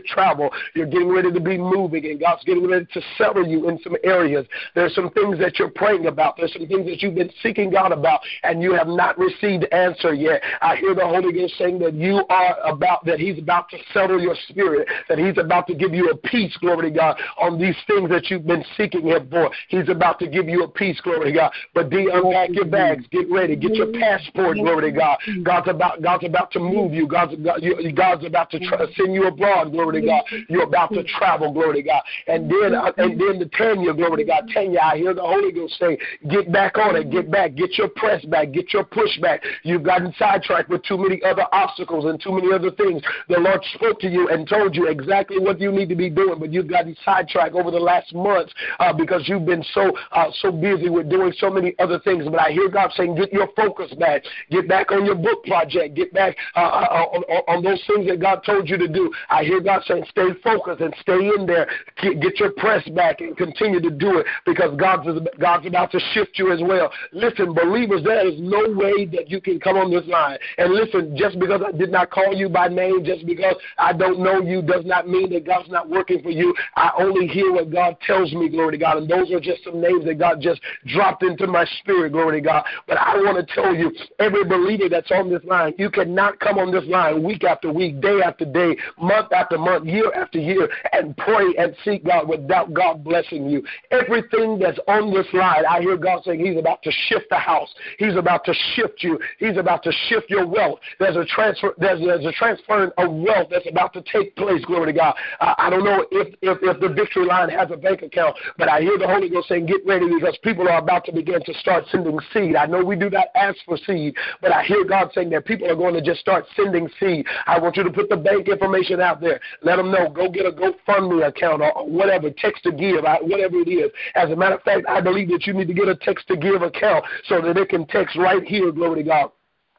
settle. You're getting ready to be moving, and God's getting ready to settle you in some areas. There's some things that you're praying about. There's some things that you've been seeking God about, and you have not received answer yet. I hear the Holy Ghost saying that you are about, that he's about to settle your spirit, that he's about to give you a peace, glory to God, on these things that you've been seeking him for. He's about to give you a peace, glory to God. But D, unpack your bags, get ready, get your passport, glory to God. God's about, God's about to move you. God's, God, you, God's about to tra- send you abroad, glory to God. You're about to travel, glory to God. And then, uh, and then to Tanya, glory to God, Tanya, I hear the Holy Ghost say, get back on it, get back, get your press back, get your push back. You've gotten sidetracked with too many other obstacles and too many other things. The Lord spoke to you and told you exactly what you need to be doing, but you've gotten sidetracked over the last months uh, because you've been so uh, so busy with doing so many other things. But I hear God saying, get your focus back, get back on your book project, get back uh, uh, on, on those things that God told you to do. I hear God saying, stay focused and stay in there, get, get your press back and continue to do it, because God's, God's about to shift you as well. Listen, believers, there is no way that you can come on this line. And listen, just because I did not call you by name, just because I don't know you, does not mean that God's not working for you. I only hear what God tells me, glory to God. And those are just some names that God just dropped into my spirit, glory to God. But I want to tell you, every believer that's on this line, you cannot come on this line week after week, day after day, month after month, year after year, and pray and seek God without God blessing you. Everything that's on this line, I hear God saying he's about to shift the house. He's about to shift you. He's about to shift your wealth. There's a transfer, there's, there's a transfer of wealth that's about to take place, glory to God. Uh, I don't know if, if, if the Victory Line has a bank account, but I hear the Holy Ghost saying, get ready, because people are about to begin to start sending seed. I know we do not ask for seed, but I hear God saying that people are going to just start sending seed. I want you to put the bank information out there. Let them know. Go get a GoFundMe account or whatever, text to give, whatever it is. As a matter of fact, I believe that you need to get a text to give account so that it can text right here, glory to God,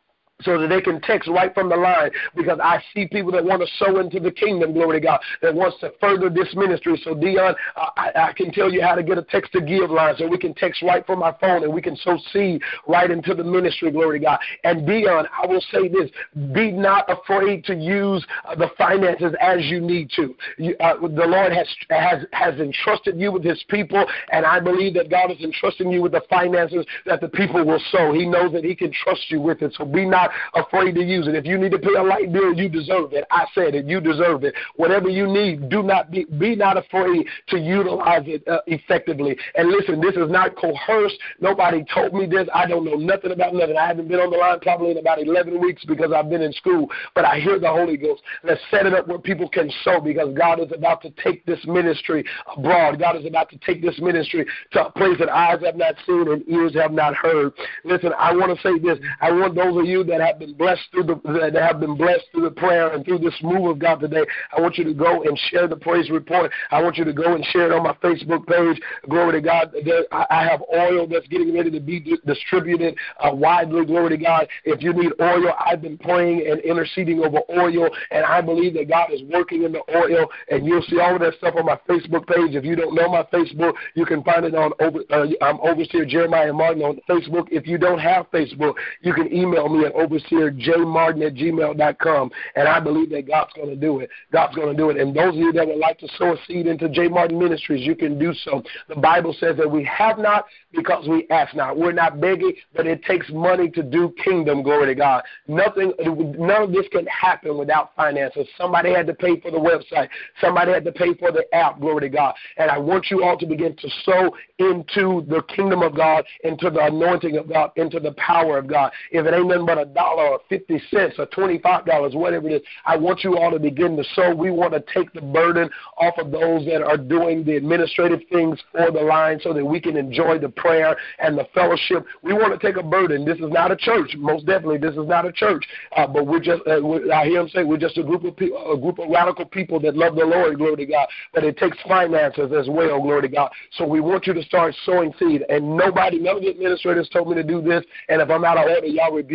so that they can text right from the line, because I see people that want to sow into the kingdom, glory to God, that wants to further this ministry. So, Dion, uh, I, I can tell you how to get a text to give line, so we can text right from my phone and we can sow seed right into the ministry, glory to God. And, Dion, I will say this, be not afraid to use uh, the finances as you need to. You, uh, the Lord has, has, has entrusted you with his people, and I believe that God is entrusting you with the finances that the people will sow. He knows that he can trust you with it, so be not afraid to use it. If you need to pay a light bill, you deserve it. I said it. You deserve it. Whatever you need, do not be, be not afraid to utilize it uh, effectively. And listen, this is not coerced. Nobody told me this. I don't know nothing about nothing. I haven't been on the line probably in about eleven weeks because I've been in school. But I hear the Holy Ghost. Let's set it up where people can sow, because God is about to take this ministry abroad. God is about to take this ministry to a place that eyes have not seen and ears have not heard. Listen, I want to say this. I want those of you that have been blessed through the that have been blessed through the prayer and through this move of God today, I want you to go and share the praise report. I want you to go and share it on my Facebook page. Glory to God. There, I have oil that's getting ready to be di- distributed uh, widely. Glory to God. If you need oil, I've been praying and interceding over oil, and I believe that God is working in the oil, and you'll see all of that stuff on my Facebook page. If you don't know my Facebook, you can find it on over, uh, I'm Overseer Jeremiah Martin on Facebook. If you don't have Facebook, you can email me at overseer j martin at gmail dot com, and I believe that God's going to do it. God's going to do it. And those of you that would like to sow a seed into J. Martin Ministries, you can do so. The Bible says that we have not because we ask not. We're not begging, but it takes money to do kingdom, glory to God. Nothing, none of this can happen without finances. Somebody had to pay for the website. Somebody had to pay for the app, glory to God. And I want you all to begin to sow into the kingdom of God, into the anointing of God, into the power of God. If it ain't nothing but a dollar or fifty cents or twenty-five dollars, whatever it is, I want you all to begin to sow. We want to take the burden off of those that are doing the administrative things for the line so that we can enjoy the prayer and the fellowship. We want to take a burden. This is not a church. Most definitely, this is not a church. Uh, but we're just, uh, we're, I hear him say, we're just a group of people, a group of radical people that love the Lord, glory to God. But it takes finances as well, glory to God. So we want you to start sowing seed. And nobody, none of the administrators told me to do this. And if I'm out of order, y'all rebuke me. But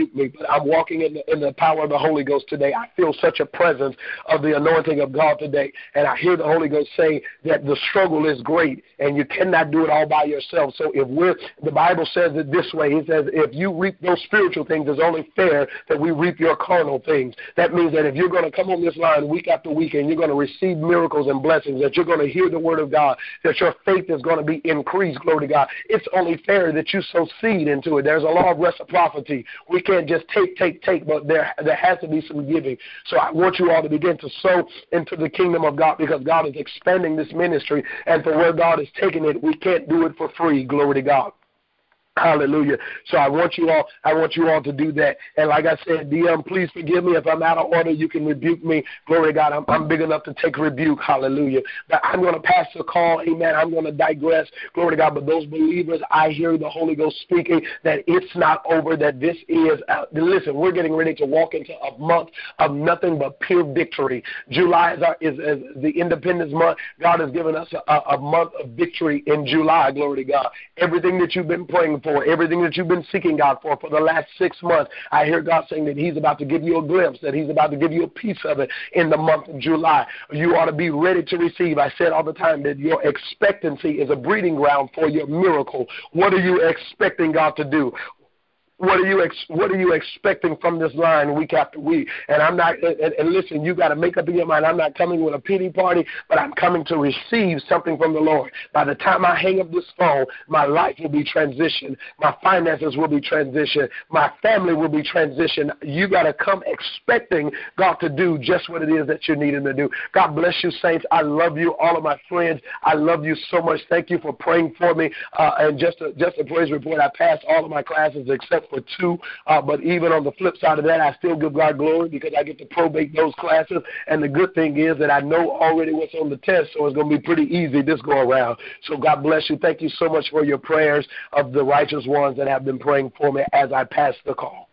I'm walking in the, in the power of the Holy Ghost today. I feel such a presence of the anointing of God today. And I hear the Holy Ghost say that the struggle is great and you cannot do it all by yourself. So if we're, the Bible says it this way. It says, if you reap those spiritual things, it's only fair that we reap your carnal things. That means that if you're going to come on this line week after week and you're going to receive miracles and blessings, that you're going to hear the word of God, that your faith is going to be increased, glory to God, it's only fair that you sow seed into it. There's a law of reciprocity. We can't just take, take, take, but there, there has to be some giving. So I want you all to begin to sow into the kingdom of God, because God is expanding this ministry, and for where God is taking it, we can't do it for free, glory to God. Hallelujah. So I want you all, I want you all to do that. And like I said, D M, please forgive me if I'm out of order. You can rebuke me. Glory to God. I'm, I'm big enough to take rebuke. Hallelujah. But I'm going to pass the call. Amen. I'm going to digress. Glory to God. But those believers, I hear the Holy Ghost speaking that it's not over, that this is, uh, listen, we're getting ready to walk into a month of nothing but pure victory. July is, our, is, is the Independence Month. God has given us a, a month of victory in July. Glory to God. Everything that you've been praying for, everything that you've been seeking God for for the last six months, I hear God saying that he's about to give you a glimpse, that he's about to give you a piece of it in the month of July. You ought to be ready to receive. I said all the time that your expectancy is a breeding ground for your miracle. What are you expecting God to do? What are you ex- What are you expecting from this line week after week? And I'm not. And, and listen, you got to make up in your mind. I'm not coming with a pity party, but I'm coming to receive something from the Lord. By the time I hang up this phone, my life will be transitioned. My finances will be transitioned. My family will be transitioned. You got to come expecting God to do just what it is that you need Him to do. God bless you, saints. I love you, all of my friends. I love you so much. Thank you for praying for me. Uh, and just a, just a praise report. I passed all of my classes except for two, uh, but even on the flip side of that, I still give God glory because I get to probate those classes, and the good thing is that I know already what's on the test, so it's going to be pretty easy this go around. So God bless you. Thank you so much for your prayers of the righteous ones that have been praying for me as I pass the call.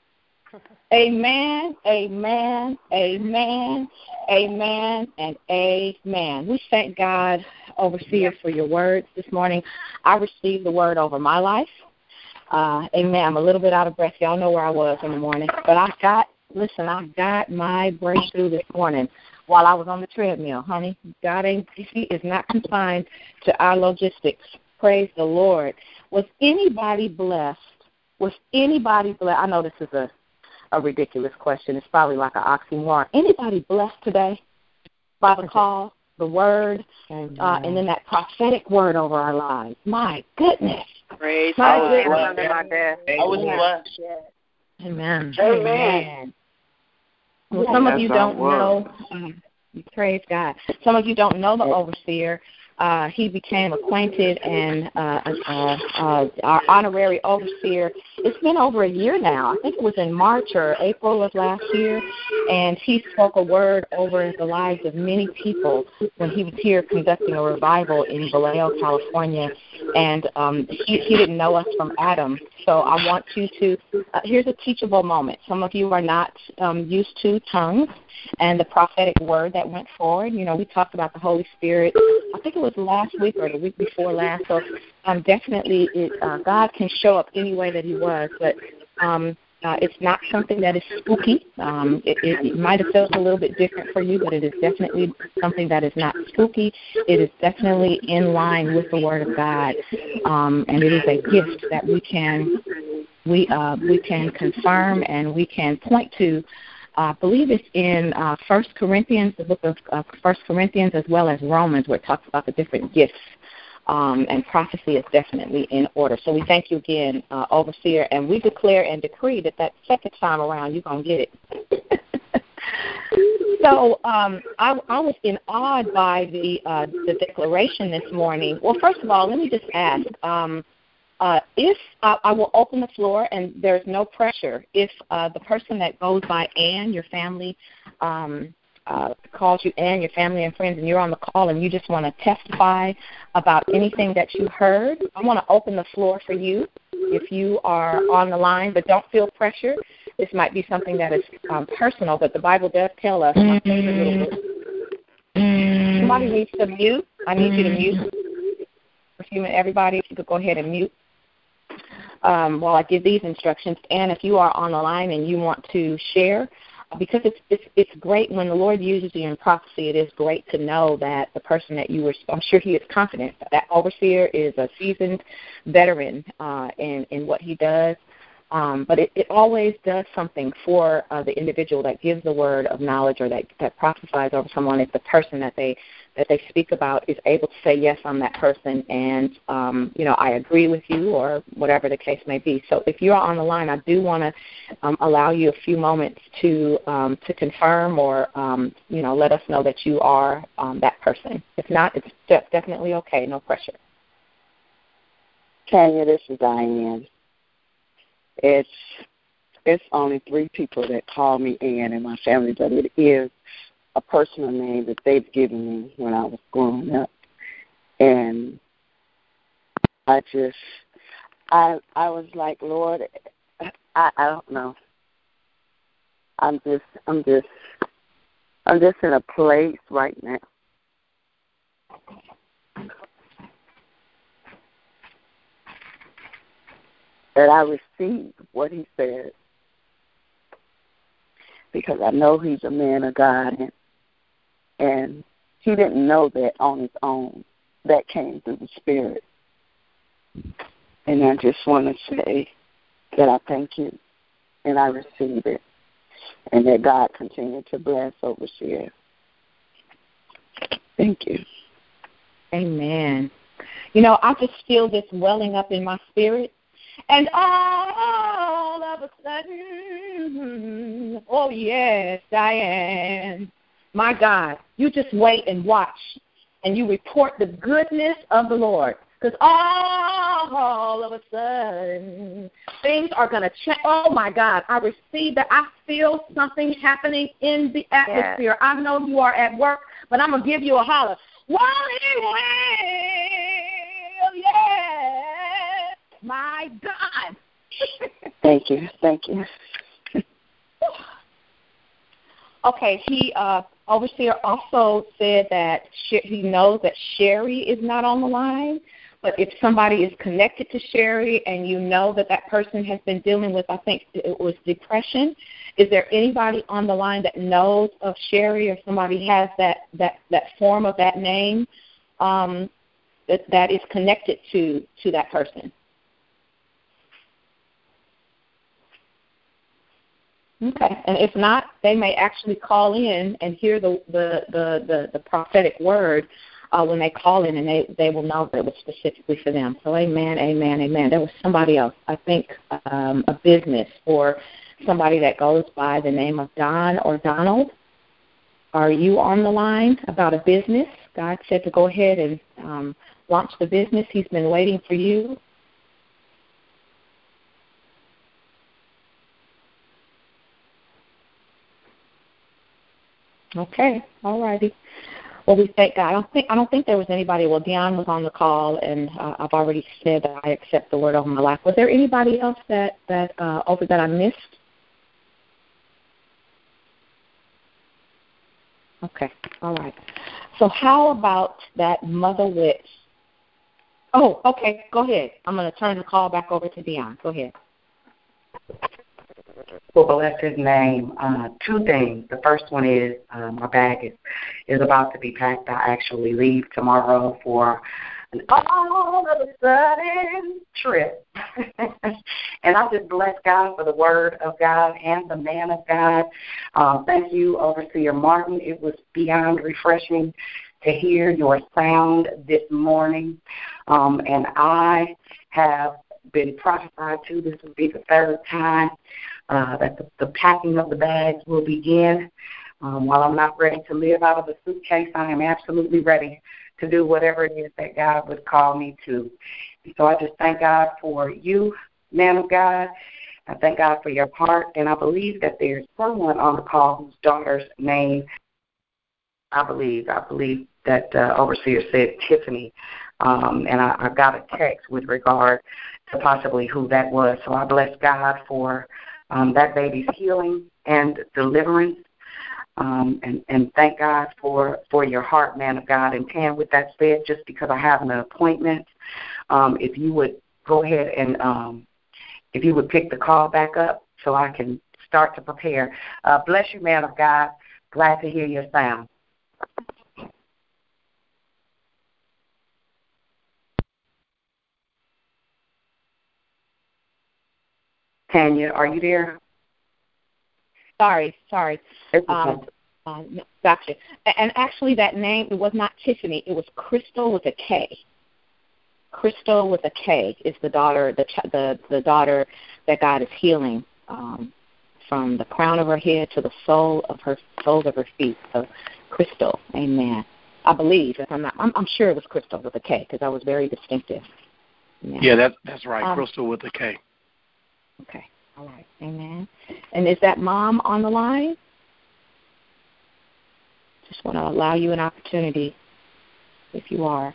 Amen, amen, amen, amen, and amen. We thank God, Overseer, for your words this morning. I received the word over my life. Uh, amen. I'm a little bit out of breath. Y'all know where I was in the morning. But I got, listen, I got my breakthrough this morning while I was on the treadmill, honey. God ain't, He is not confined to our logistics. Praise the Lord. Was anybody blessed? Was anybody blessed? I know this is a, a ridiculous question. It's probably like an oxymoron. Anybody blessed today by the call, the word, uh, and then that prophetic word over our lives? My goodness. Praise my God. goodness. Under my desk. I was blessed. Amen. Amen. Amen. Well, some of you don't know. Um, praise God. Some of you don't know the overseer. Uh, he became acquainted and uh, uh, uh, our honorary overseer. It's been over a year now. I think it was in March or April of last year, and he spoke a word over the lives of many people when he was here conducting a revival in Vallejo, California, and um, he, he didn't know us from Adam. So I want you to, uh, here's a teachable moment. Some of you are not um, used to tongues and the prophetic word that went forward. You know, we talked about the Holy Spirit, I think it was last week or the week before last. So um, definitely it, uh, God can show up any way that He was, but um, uh, it's not something that is spooky. Um, it, it, it might have felt a little bit different for you, but it is definitely something that is not spooky. It is definitely in line with the Word of God, um, and it is a gift that we can we uh, we can confirm and we can point to. I believe it's in uh, First Corinthians, the book of uh, First Corinthians, as well as Romans, where it talks about the different gifts. Um, and prophecy is definitely in order. So we thank you again, uh, Overseer, and we declare and decree that that second time around you're going to get it. So um, I, I was in awe by the uh, the declaration this morning. Well, first of all, let me just ask. Um, Uh, if uh, I will open the floor, and there's no pressure, if uh, the person that goes by Ann, your family, um, uh, calls you Ann, your family and friends, and you're on the call and you just want to testify about anything that you heard, I want to open the floor for you if you are on the line, but don't feel pressure. This might be something that is um, personal, but the Bible does tell us. My favorite little book. Somebody needs to mute. I need you to mute. For a few minutes, everybody, if you could go ahead and mute. um, while I give these instructions. And if you are on the line and you want to share, because it's, it's it's great when the Lord uses you in prophecy, it is great to know that the person that you were, I'm sure he is confident, that overseer is a seasoned veteran uh, in, in what he does. Um, but it, it always does something for uh, the individual that gives the word of knowledge or that, that prophesies over someone if the person that they that they speak about is able to say, yes, I'm that person, and, um, you know, I agree with you, or whatever the case may be. So if you're on the line, I do want to um, allow you a few moments to um, to confirm or, um, you know, let us know that you are um, that person. If not, it's de- definitely okay, no pressure. Tanya, this is Diane. It's it's only three people that call me Ann in my family, but it is a personal name that they've given me when I was growing up. And I just, I I was like, Lord, I, I don't know. I'm just, I'm just, I'm just in a place right now. That I received what he said, because I know he's a man of God, and, and he didn't know that on his own. That came through the Spirit. And I just want to say that I thank you, and I receive it, and that God continue to bless Overseer. Thank you. Amen. You know, I just feel this welling up in my spirit. And all of a sudden, oh, yes, Diane, my God, you just wait and watch, and you report the goodness of the Lord. Because all of a sudden, things are going to change. Oh, my God, I receive that. I feel something happening in the atmosphere. Yes. I know you are at work, but I'm going to give you a holler. Well, yes. My God. Thank you. Thank you. Okay, he, uh, Overseer also said that he knows that Sherry is not on the line, but if somebody is connected to Sherry and you know that that person has been dealing with, I think it was depression, is there anybody on the line that knows of Sherry, or somebody has that, that, that form of that name um, that, that is connected to, to that person? Okay, and if not, they may actually call in and hear the the, the, the, the prophetic word uh, when they call in, and they, they will know that it was specifically for them. So amen, amen, amen. There was somebody else, I think um, a business or somebody that goes by the name of Don or Donald. Are you on the line about a business? God said to go ahead and um, launch the business. He's been waiting for you. Okay, all righty. Well, we thank God. I don't think I don't think there was anybody. Well, Dion was on the call, and uh, I've already said that I accept the word over my life. Was there anybody else that that uh, over that I missed? Okay, all right. So how about that Mother Witch? Oh, okay. Go ahead. I'm going to turn the call back over to Dion. Go ahead. Well, bless his name. Uh, two things. The first one is uh, my bag is, is about to be packed. I actually leave tomorrow for an all of a sudden trip. And I just bless God for the word of God and the man of God. Uh, thank you, Overseer Martin. It was beyond refreshing to hear your sound this morning. Um, and I have been prophesied to. This will be the third time uh, that the, the packing of the bags will begin. Um, while I'm not ready to live out of a suitcase, I am absolutely ready to do whatever it is that God would call me to. So I just thank God for you, man of God. I thank God for your heart, and I believe that there's someone on the call whose daughter's name, I believe, I believe that uh, Overseer said Tiffany, um, and I, I got a text with regard to possibly who that was. So I bless God for um, that baby's healing and deliverance. Um, and, and thank God for, for your heart, man of God. And Tan, with that said, just because I have an appointment, um, if you would go ahead and um, if you would pick the call back up so I can start to prepare. Uh, bless you, man of God. Glad to hear your sound. Tanya, are you there? Sorry, sorry. Um, uh, gotcha. And actually that name, it was not Tiffany. It was Crystal with a K. Crystal with a K is the daughter, the the, the daughter that God is healing um, from the crown of her head to the sole of her soles of her feet. So, Crystal, amen. I believe, if I'm not, I'm, I'm sure it was Crystal with a K because I was very distinctive. Yeah, yeah that, that's right, um, Crystal with a K. Okay, all right, amen. And is that mom on the line? Just want to allow you an opportunity if you are.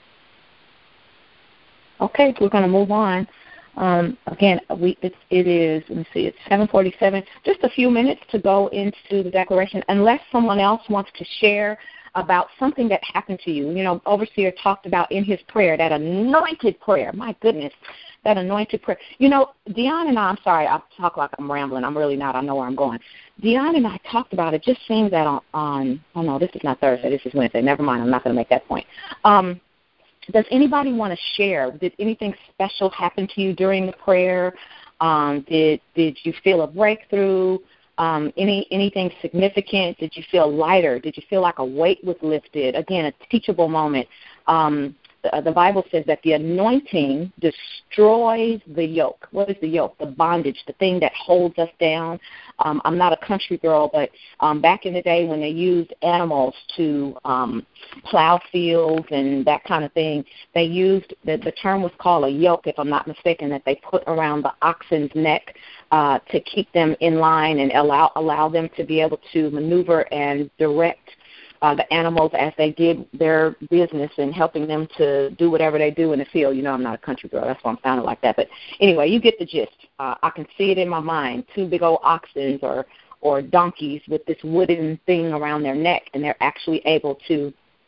Okay, we're going to move on. Um, again, we, it's, it is, let me see, it's seven forty-seven. Just a few minutes to go into the declaration, unless someone else wants to share about something that happened to you. You know, Overseer talked about in his prayer, that anointed prayer. My goodness, that anointed prayer. You know, Dion and I, I'm sorry, I talk like I'm rambling. I'm really not. I know where I'm going. Dion and I talked about it. Just seems that on, on, oh, no, this is not Thursday. This is Wednesday. Never mind. I'm not going to make that point. Um, Does anybody want to share? Did anything special happen to you during the prayer? Um, did did you feel a breakthrough? Um, any anything significant? Did you feel lighter? Did you feel like a weight was lifted? Again, a teachable moment. Um, the, the Bible says that the anointing destroys the yoke. What is the yoke? The bondage, the thing that holds us down. Um, I'm not a country girl, but um, back in the day when they used animals to um, plow fields and that kind of thing, they used, the, the term was called a yoke, if I'm not mistaken, that they put around the oxen's neck uh, to keep them in line and allow allow them to be able to maneuver and direct uh, the animals as they did their business and helping them to do whatever they do in the field. You know, I'm not a country girl. That's why I'm sounding like that. But anyway, you get the gist. Uh, I can see it in my mind, two big old oxen or, or donkeys with this wooden thing around their neck, and they're actually able to,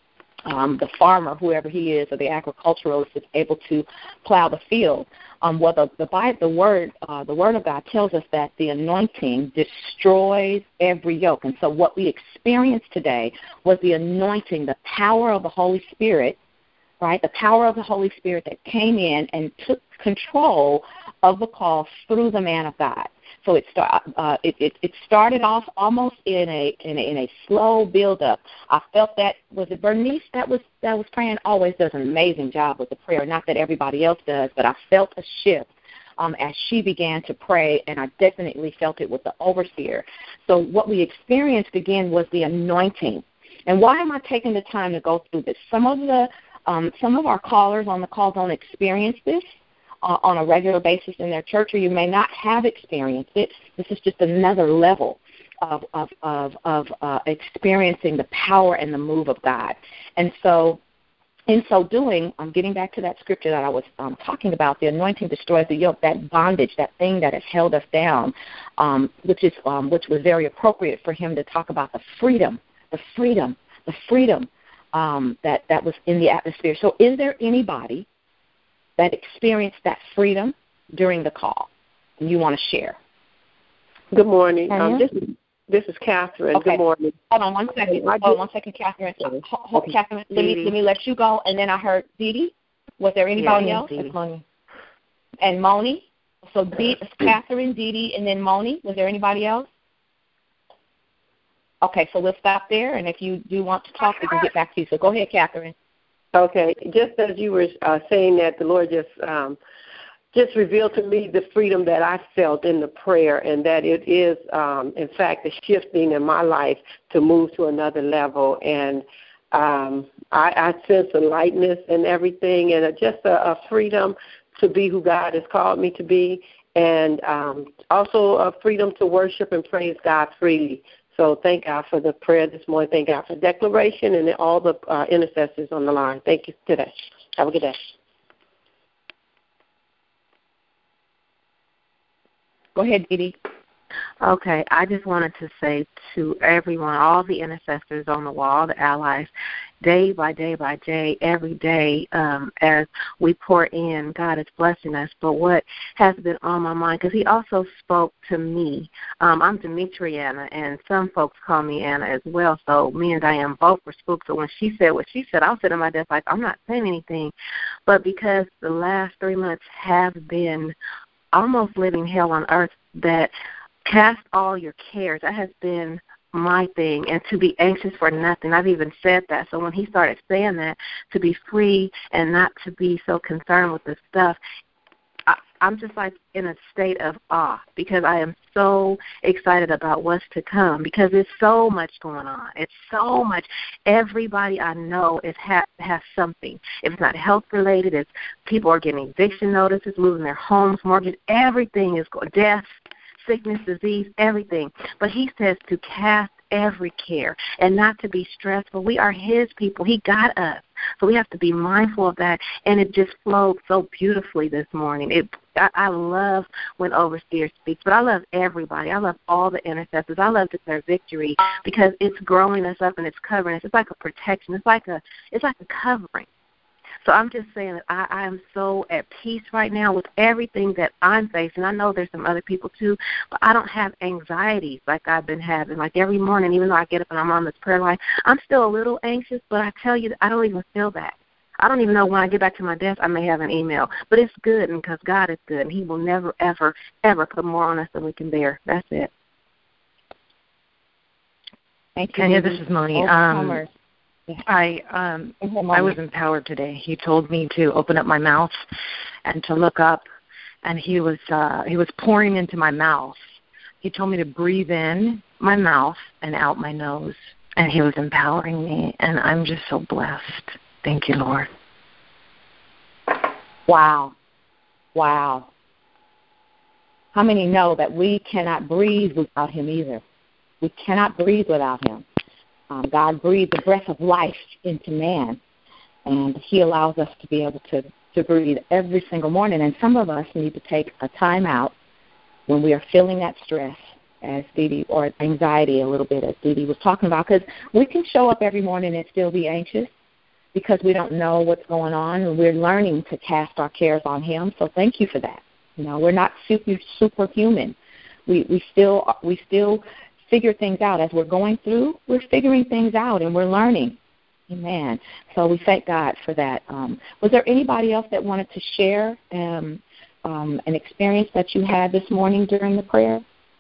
um, the farmer, whoever he is, or the agriculturalist, is able to plow the field. Um, well, the the, Bible, the word uh, the word of God tells us that the anointing destroys every yoke, and so what we experienced today was the anointing, the power of the Holy Spirit, right? The power of the Holy Spirit that came in and took control of the call through the man of God. So it, start, uh, it, it, it started off almost in a, in a in a slow build-up. I felt that, was it Bernice that was that was praying? Always does an amazing job with the prayer. Not that everybody else does, but I felt a shift um, as she began to pray, and I definitely felt it with the overseer. So what we experienced again was the anointing. And why am I taking the time to go through this? Some of the um, some of our callers on the call don't experience this Uh, on a regular basis in their church, or you may not have experienced it. This is just another level of of of, of uh, experiencing the power and the move of God. And so, in so doing, I'm getting back to that scripture that I was um, talking about. The anointing destroys the yoke, that bondage, that thing that has held us down, um, which is um, which was very appropriate for him to talk about the freedom, the freedom, the freedom um, that that was in the atmosphere. So, is there anybody that experienced that freedom during the call, and you want to share? Good morning. Um, this, is, this is Catherine. Okay. Good morning. Hold on one second. Hold on one second, Catherine. Hold, hold, okay. Catherine, let me, let me let you go, and then I heard Dee Dee. Was there anybody yeah, else? Dee Dee. And Moni. So Dee, Catherine, Dee Dee, and then Moni. Was there anybody else? Okay, so we'll stop there, and if you do want to talk, we can get back to you. So go ahead, Catherine. Okay, just as you were uh, saying that, the Lord just um, just revealed to me the freedom that I felt in the prayer, and that it is, um, in fact, a shifting in my life to move to another level. And um, I, I sense a lightness and everything, and a, just a, a freedom to be who God has called me to be, and um, also a freedom to worship and praise God freely. So thank God for the prayer this morning. Thank God for declaration and all the uh, intercessors on the line. Thank you today. Have a good day. Go ahead, Dee Dee. Okay, I just wanted to say to everyone, all the intercessors on the wall, the allies, day by day by day, every day, um, as we pour in, God is blessing us. But what has been on my mind, because he also spoke to me. Um, I'm Demetriana, and some folks call me Anna as well, so me and Diane both were spooked. So when she said what she said, I was sitting at my desk like, I'm not saying anything. But because the last three months have been almost living hell on earth, that cast all your cares. That has been my thing, and to be anxious for nothing. I've even said that. So when he started saying that, to be free and not to be so concerned with this stuff, I, I'm just like in a state of awe because I am so excited about what's to come because there's so much going on. It's so much. Everybody I know is ha- has something. If it's not health related, it's people are getting eviction notices, losing their homes, mortgage, everything is going, death, sickness, disease, everything. But he says to cast every care and not to be stressful. We are his people. He got us. So we have to be mindful of that. And it just flowed so beautifully this morning. It I, I love when Overseer speaks, but I love everybody. I love all the intercessors. I love Declare Victory because it's growing us up and it's covering us. It's like a protection. It's like a it's like a covering. So I'm just saying that I, I am so at peace right now with everything that I'm facing. I know there's some other people too, but I don't have anxieties like I've been having. Like every morning, even though I get up and I'm on this prayer line, I'm still a little anxious, but I tell you, I don't even feel that. I don't even know when I get back to my desk, I may have an email. But it's good because God is good, and he will never, ever, ever put more on us than we can bear. That's it. Thank you. Kenya, this is Moni. Um, I um I was empowered today. He told me to open up my mouth and to look up, and he was uh, he was pouring into my mouth. He told me to breathe in my mouth and out my nose, and he was empowering me, and I'm just so blessed. Thank you, Lord. Wow. Wow. How many know that we cannot breathe without him either? We cannot breathe without him. Um, God breathed the breath of life into man, and he allows us to be able to, to breathe every single morning. And some of us need to take a time out when we are feeling that stress, as Dee Dee, or anxiety a little bit, as Dee Dee was talking about, because we can show up every morning and still be anxious because we don't know what's going on, and we're learning to cast our cares on him. So thank you for that. You know, we're not super superhuman. We we still we still. figure things out. As we're going through, we're figuring things out and we're learning. Amen. So we thank God for that. Um, was there anybody else that wanted to share um, um, an experience that you had this morning during the prayer?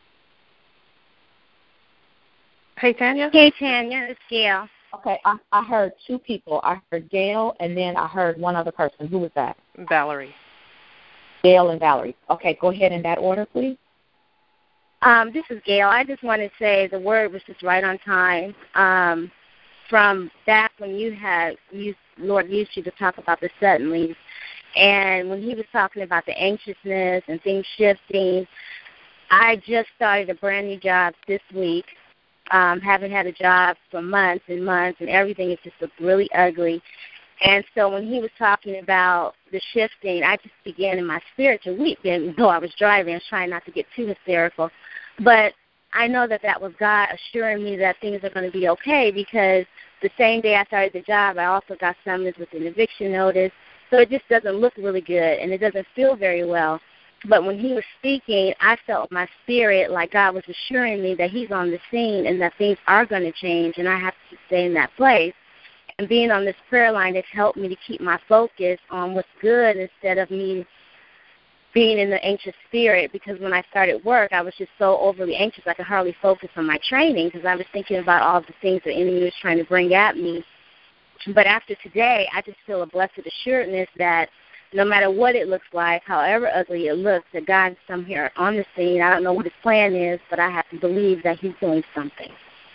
Hey, Tanya. Hey, Tanya. It's Gail. Okay, I, I heard two people. I heard Gail, and then I heard one other person. Who was that? Valerie. Gail and Valerie. Okay, go ahead in that order, please. Um, this is Gail. I just want to say the word was just right on time. Um, from back when you had, used, Lord used you to talk about the suddenlies, and when he was talking about the anxiousness and things shifting, I just started a brand new job this week. Um, haven't had a job for months and months, and everything is just really ugly. And so when he was talking about the shifting, I just began in my spirit to weep, even though I was driving. I was trying not to get too hysterical. But I know that that was God assuring me that things are going to be okay, because the same day I started the job, I also got summoned with an eviction notice. So it just doesn't look really good, and it doesn't feel very well. But when he was speaking, I felt my spirit like God was assuring me that he's on the scene and that things are going to change, and I have to stay in that place. And being on this prayer line has helped me to keep my focus on what's good instead of me being in the anxious spirit, because when I started work, I was just so overly anxious I could hardly focus on my training because I was thinking about all the things the enemy was trying to bring at me. But after today, I just feel a blessed assuredness that no matter what it looks like, however ugly it looks, that God is somewhere on the scene. I don't know what his plan is, but I have to believe that he's doing something.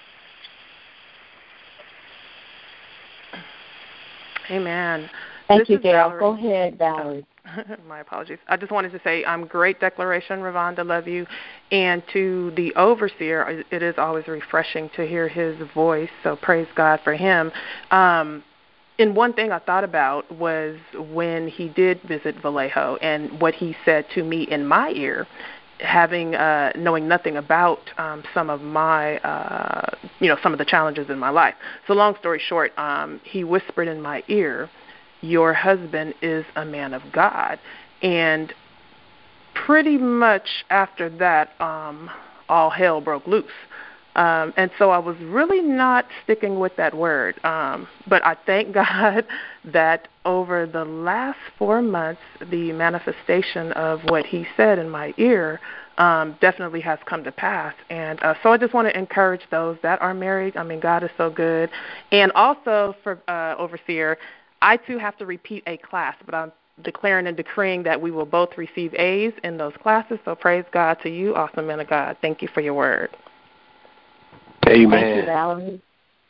Amen. Thank this you, Gail. Valerie. Go ahead, Valerie. My apologies. I just wanted to say um, great declaration, Ravonda, love you. And to the overseer, it is always refreshing to hear his voice, so praise God for him. Um, and one thing I thought about was when he did visit Vallejo and what he said to me in my ear. having uh, knowing nothing about um, some of my, uh, you know, some of the challenges in my life. So long story short, um, he whispered in my ear, "Your husband is a man of God." And pretty much after that, um, all hell broke loose. Um, and so I was really not sticking with that word. Um, but I thank God that over the last four months, the manifestation of what he said in my ear um, definitely has come to pass. And uh, so I just want to encourage those that are married. I mean, God is so good. And also for uh, Overseer, I too have to repeat a class, but I'm declaring and decreeing that we will both receive A's in those classes. So praise God to you, awesome man of God. Thank you for your word. Amen. Thank you, Valerie.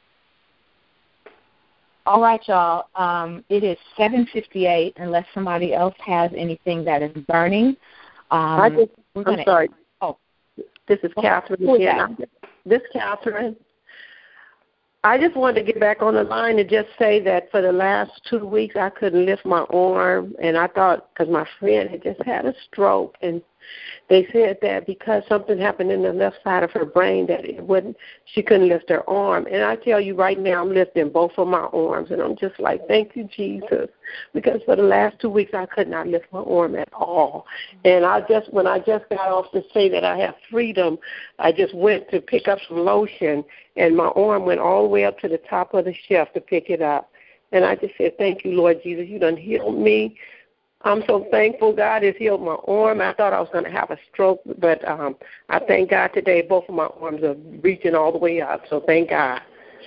All right, y'all. Um, it is seven fifty-eight. Unless somebody else has anything that is burning. Um, I just, we're I'm gonna, sorry. Oh, this is Catherine who is again. This Catherine. I just wanted to get back on the line and just say that for the last two weeks I couldn't lift my arm, and I thought because my friend had just had a stroke, and they said that because something happened in the left side of her brain that it wouldn't, she couldn't lift her arm. And I tell you right now, I'm lifting both of my arms, and I'm just like, thank you, Jesus, because for the last two weeks I could not lift my arm at all. And I just, when I just got off to say that I have freedom, I just went to pick up some lotion, and my arm went all the way up to the top of the shelf to pick it up. And I just said, thank you, Lord Jesus, you done healed me. I'm so thankful God has healed my arm. I thought I was going to have a stroke, but um, I thank God today both of my arms are reaching all the way up, so thank God.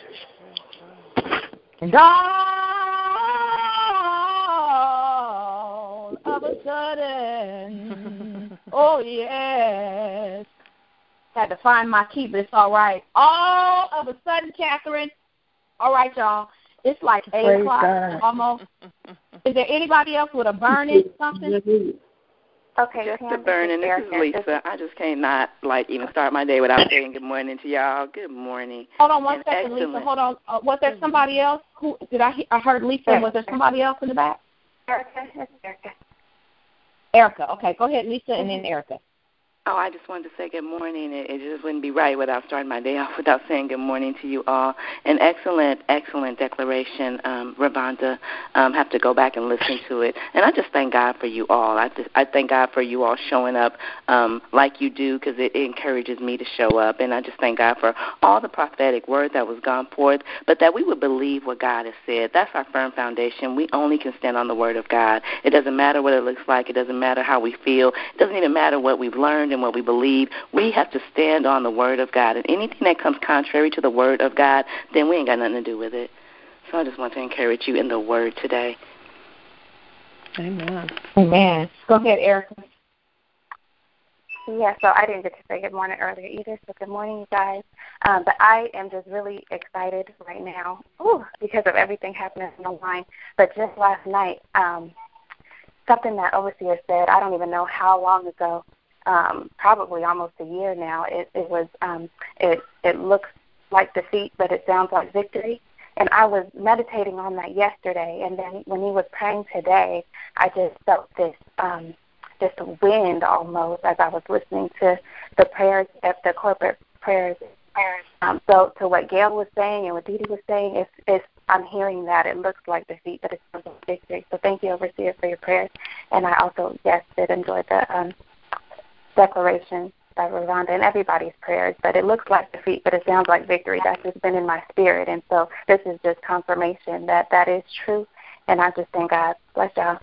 All of a sudden, oh, yes. Had to find my key, but it's all right. All of a sudden, Catherine, all right, y'all, it's like eight Praise o'clock God. Almost. Is there anybody else with a burning something? Okay, just a burning. This is Lisa. I just cannot like even start my day without saying good morning to y'all. Good morning. Hold on one and second, excellent. Lisa. Hold on. Uh, was there somebody else? Who did I? I heard Lisa. Was there somebody else in the back? Erica. That's Erica. Erica. Okay, go ahead, Lisa, and then Erica. Oh, I just wanted to say good morning. It, it just wouldn't be right without starting my day off without saying good morning to you all. An excellent, excellent declaration, um, Ravonda. Um, have to go back and listen to it. And I just thank God for you all. I, just, I thank God for you all showing up um, like you do because it, it encourages me to show up. And I just thank God for all the prophetic word that was gone forth, but that we would believe what God has said. That's our firm foundation. We only can stand on the word of God. It doesn't matter what it looks like. It doesn't matter how we feel. It doesn't even matter what we've learned and what we believe. We have to stand on the word of God. And anything that comes contrary to the word of God, then we ain't got nothing to do with it. So I just want to encourage you in the word today. Amen. Amen. Go ahead, Erica. Yeah, so I didn't get to say good morning earlier either, so good morning, you guys. Um, but I am just really excited right now ooh, because of everything happening on the line. But just last night, um, something that Overseer said, I don't even know how long ago, um, probably almost a year now, it, it was, um, it, it looks like defeat, but it sounds like victory. And I was meditating on that yesterday, and then when he was praying today, I just felt this um, this wind almost as I was listening to the prayers, the corporate prayers. Um, so to what Gail was saying and what Dee Dee was saying, it's, it's, I'm hearing that it looks like defeat, but it's still victory. So thank you, Overseer, for your prayers. And I also, yes, did enjoy the um, declaration by Ravonda and everybody's prayers, but it looks like defeat, but it sounds like victory. That's just been in my spirit, and so this is just confirmation that that is true, and I just thank God. Bless y'all.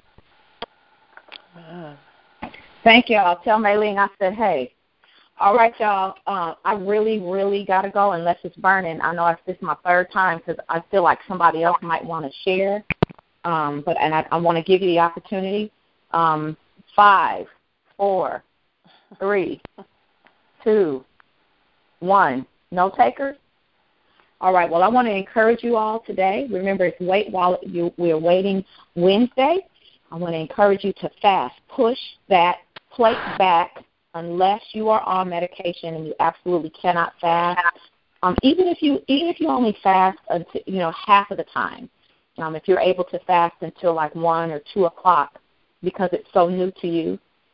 Thank y'all. Tell Maylene I said, hey. All right, y'all. Uh, I really, really got to go unless it's burning. I know this is my third time because I feel like somebody else might want to share, um, but and I, I want to give you the opportunity. Um, five, four, three, two, one. No takers? All right. Well, I want to encourage you all today. Remember, it's Wait While you, We're Waiting Wednesday. I want to encourage you to fast. Push that plate back unless you are on medication and you absolutely cannot fast. Um, even if you even if you only fast until, you know, half of the time. Um, if you're able to fast until like one or two o'clock because it's so new to you.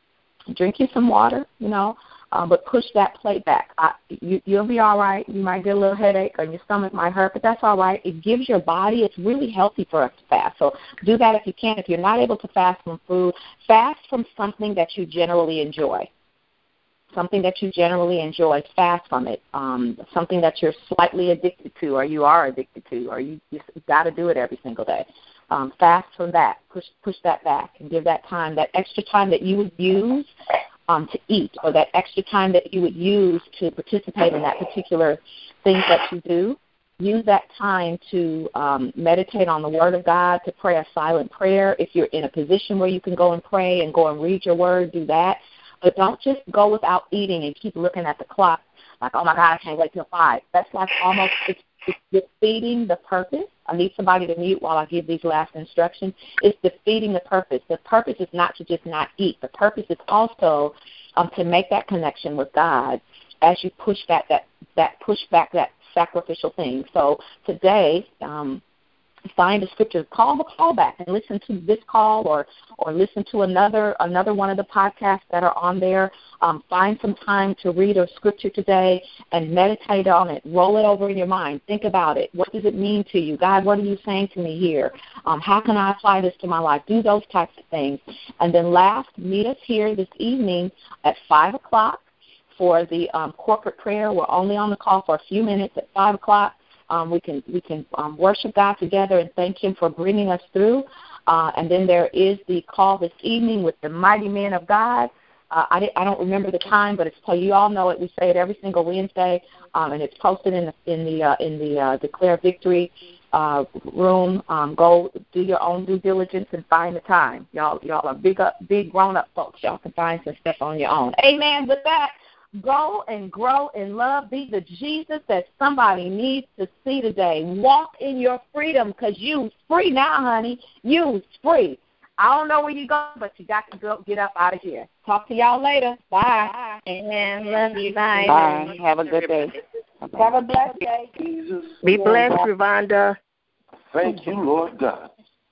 drink you some water, you know, uh, but push that plate back. I, you, you'll be all right. You might get a little headache or your stomach might hurt, but that's all right. It gives your body, it's really healthy for us to fast. So do that if you can. If you're not able to fast from food, fast from something that you generally enjoy. Something that you generally enjoy, fast from it. Um, something that you're slightly addicted to or you are addicted to or you just got to do it every single day. Um, fast from that. Push push that back and give that time, that extra time that you would use um, to eat or that extra time that you would use to participate in that particular thing that you do. Use that time to um, meditate on the Word of God, to pray a silent prayer. If you're in a position where you can go and pray and go and read your Word, do that. But don't just go without eating and keep looking at the clock like, oh, my God, I can't wait till five. That's like almost it's, it's defeating the purpose. I need somebody to mute while I give these last instructions. It's defeating the purpose. The purpose is not to just not eat. The purpose is also um, to make that connection with God as you push that, that, that push back that sacrificial thing. So today, um, find a scripture, call the call back and listen to this call or or listen to another another one of the podcasts that are on there. Um, find some time to read a scripture today and meditate on it. Roll it over in your mind. Think about it. What does it mean to you? God, what are you saying to me here? Um, how can I apply this to my life? Do those types of things. And then last, meet us here this evening at five o'clock for the um, corporate prayer. We're only on the call for a few minutes at five o'clock. Um, we can we can um, worship God together and thank Him for bringing us through. Uh, and then there is the call this evening with the mighty men of God. Uh, I, did, I don't remember the time, but it's you all know it. We say it every single Wednesday, um, and it's posted in the in the uh, in the uh, Declare Victory uh, room. Um, go do your own due diligence and find the time. Y'all y'all are big up big grown up folks. Y'all can find some stuff on your own. Amen. With that. Go and grow in love. Be the Jesus that somebody needs to see today. Walk in your freedom because you're free now, honey. You're free. I don't know where you go, but you got to go get up out of here. Talk to y'all later. Bye. Amen. Love you. Bye. Bye. Have a good day. Bye-bye. Have a blessed day. Jesus. Be blessed, Ravonda. Thank you, Lord God.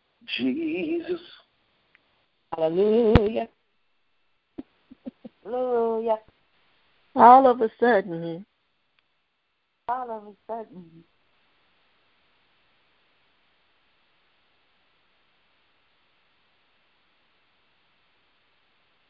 Jesus. Hallelujah. Hallelujah. All of a sudden. All of a sudden.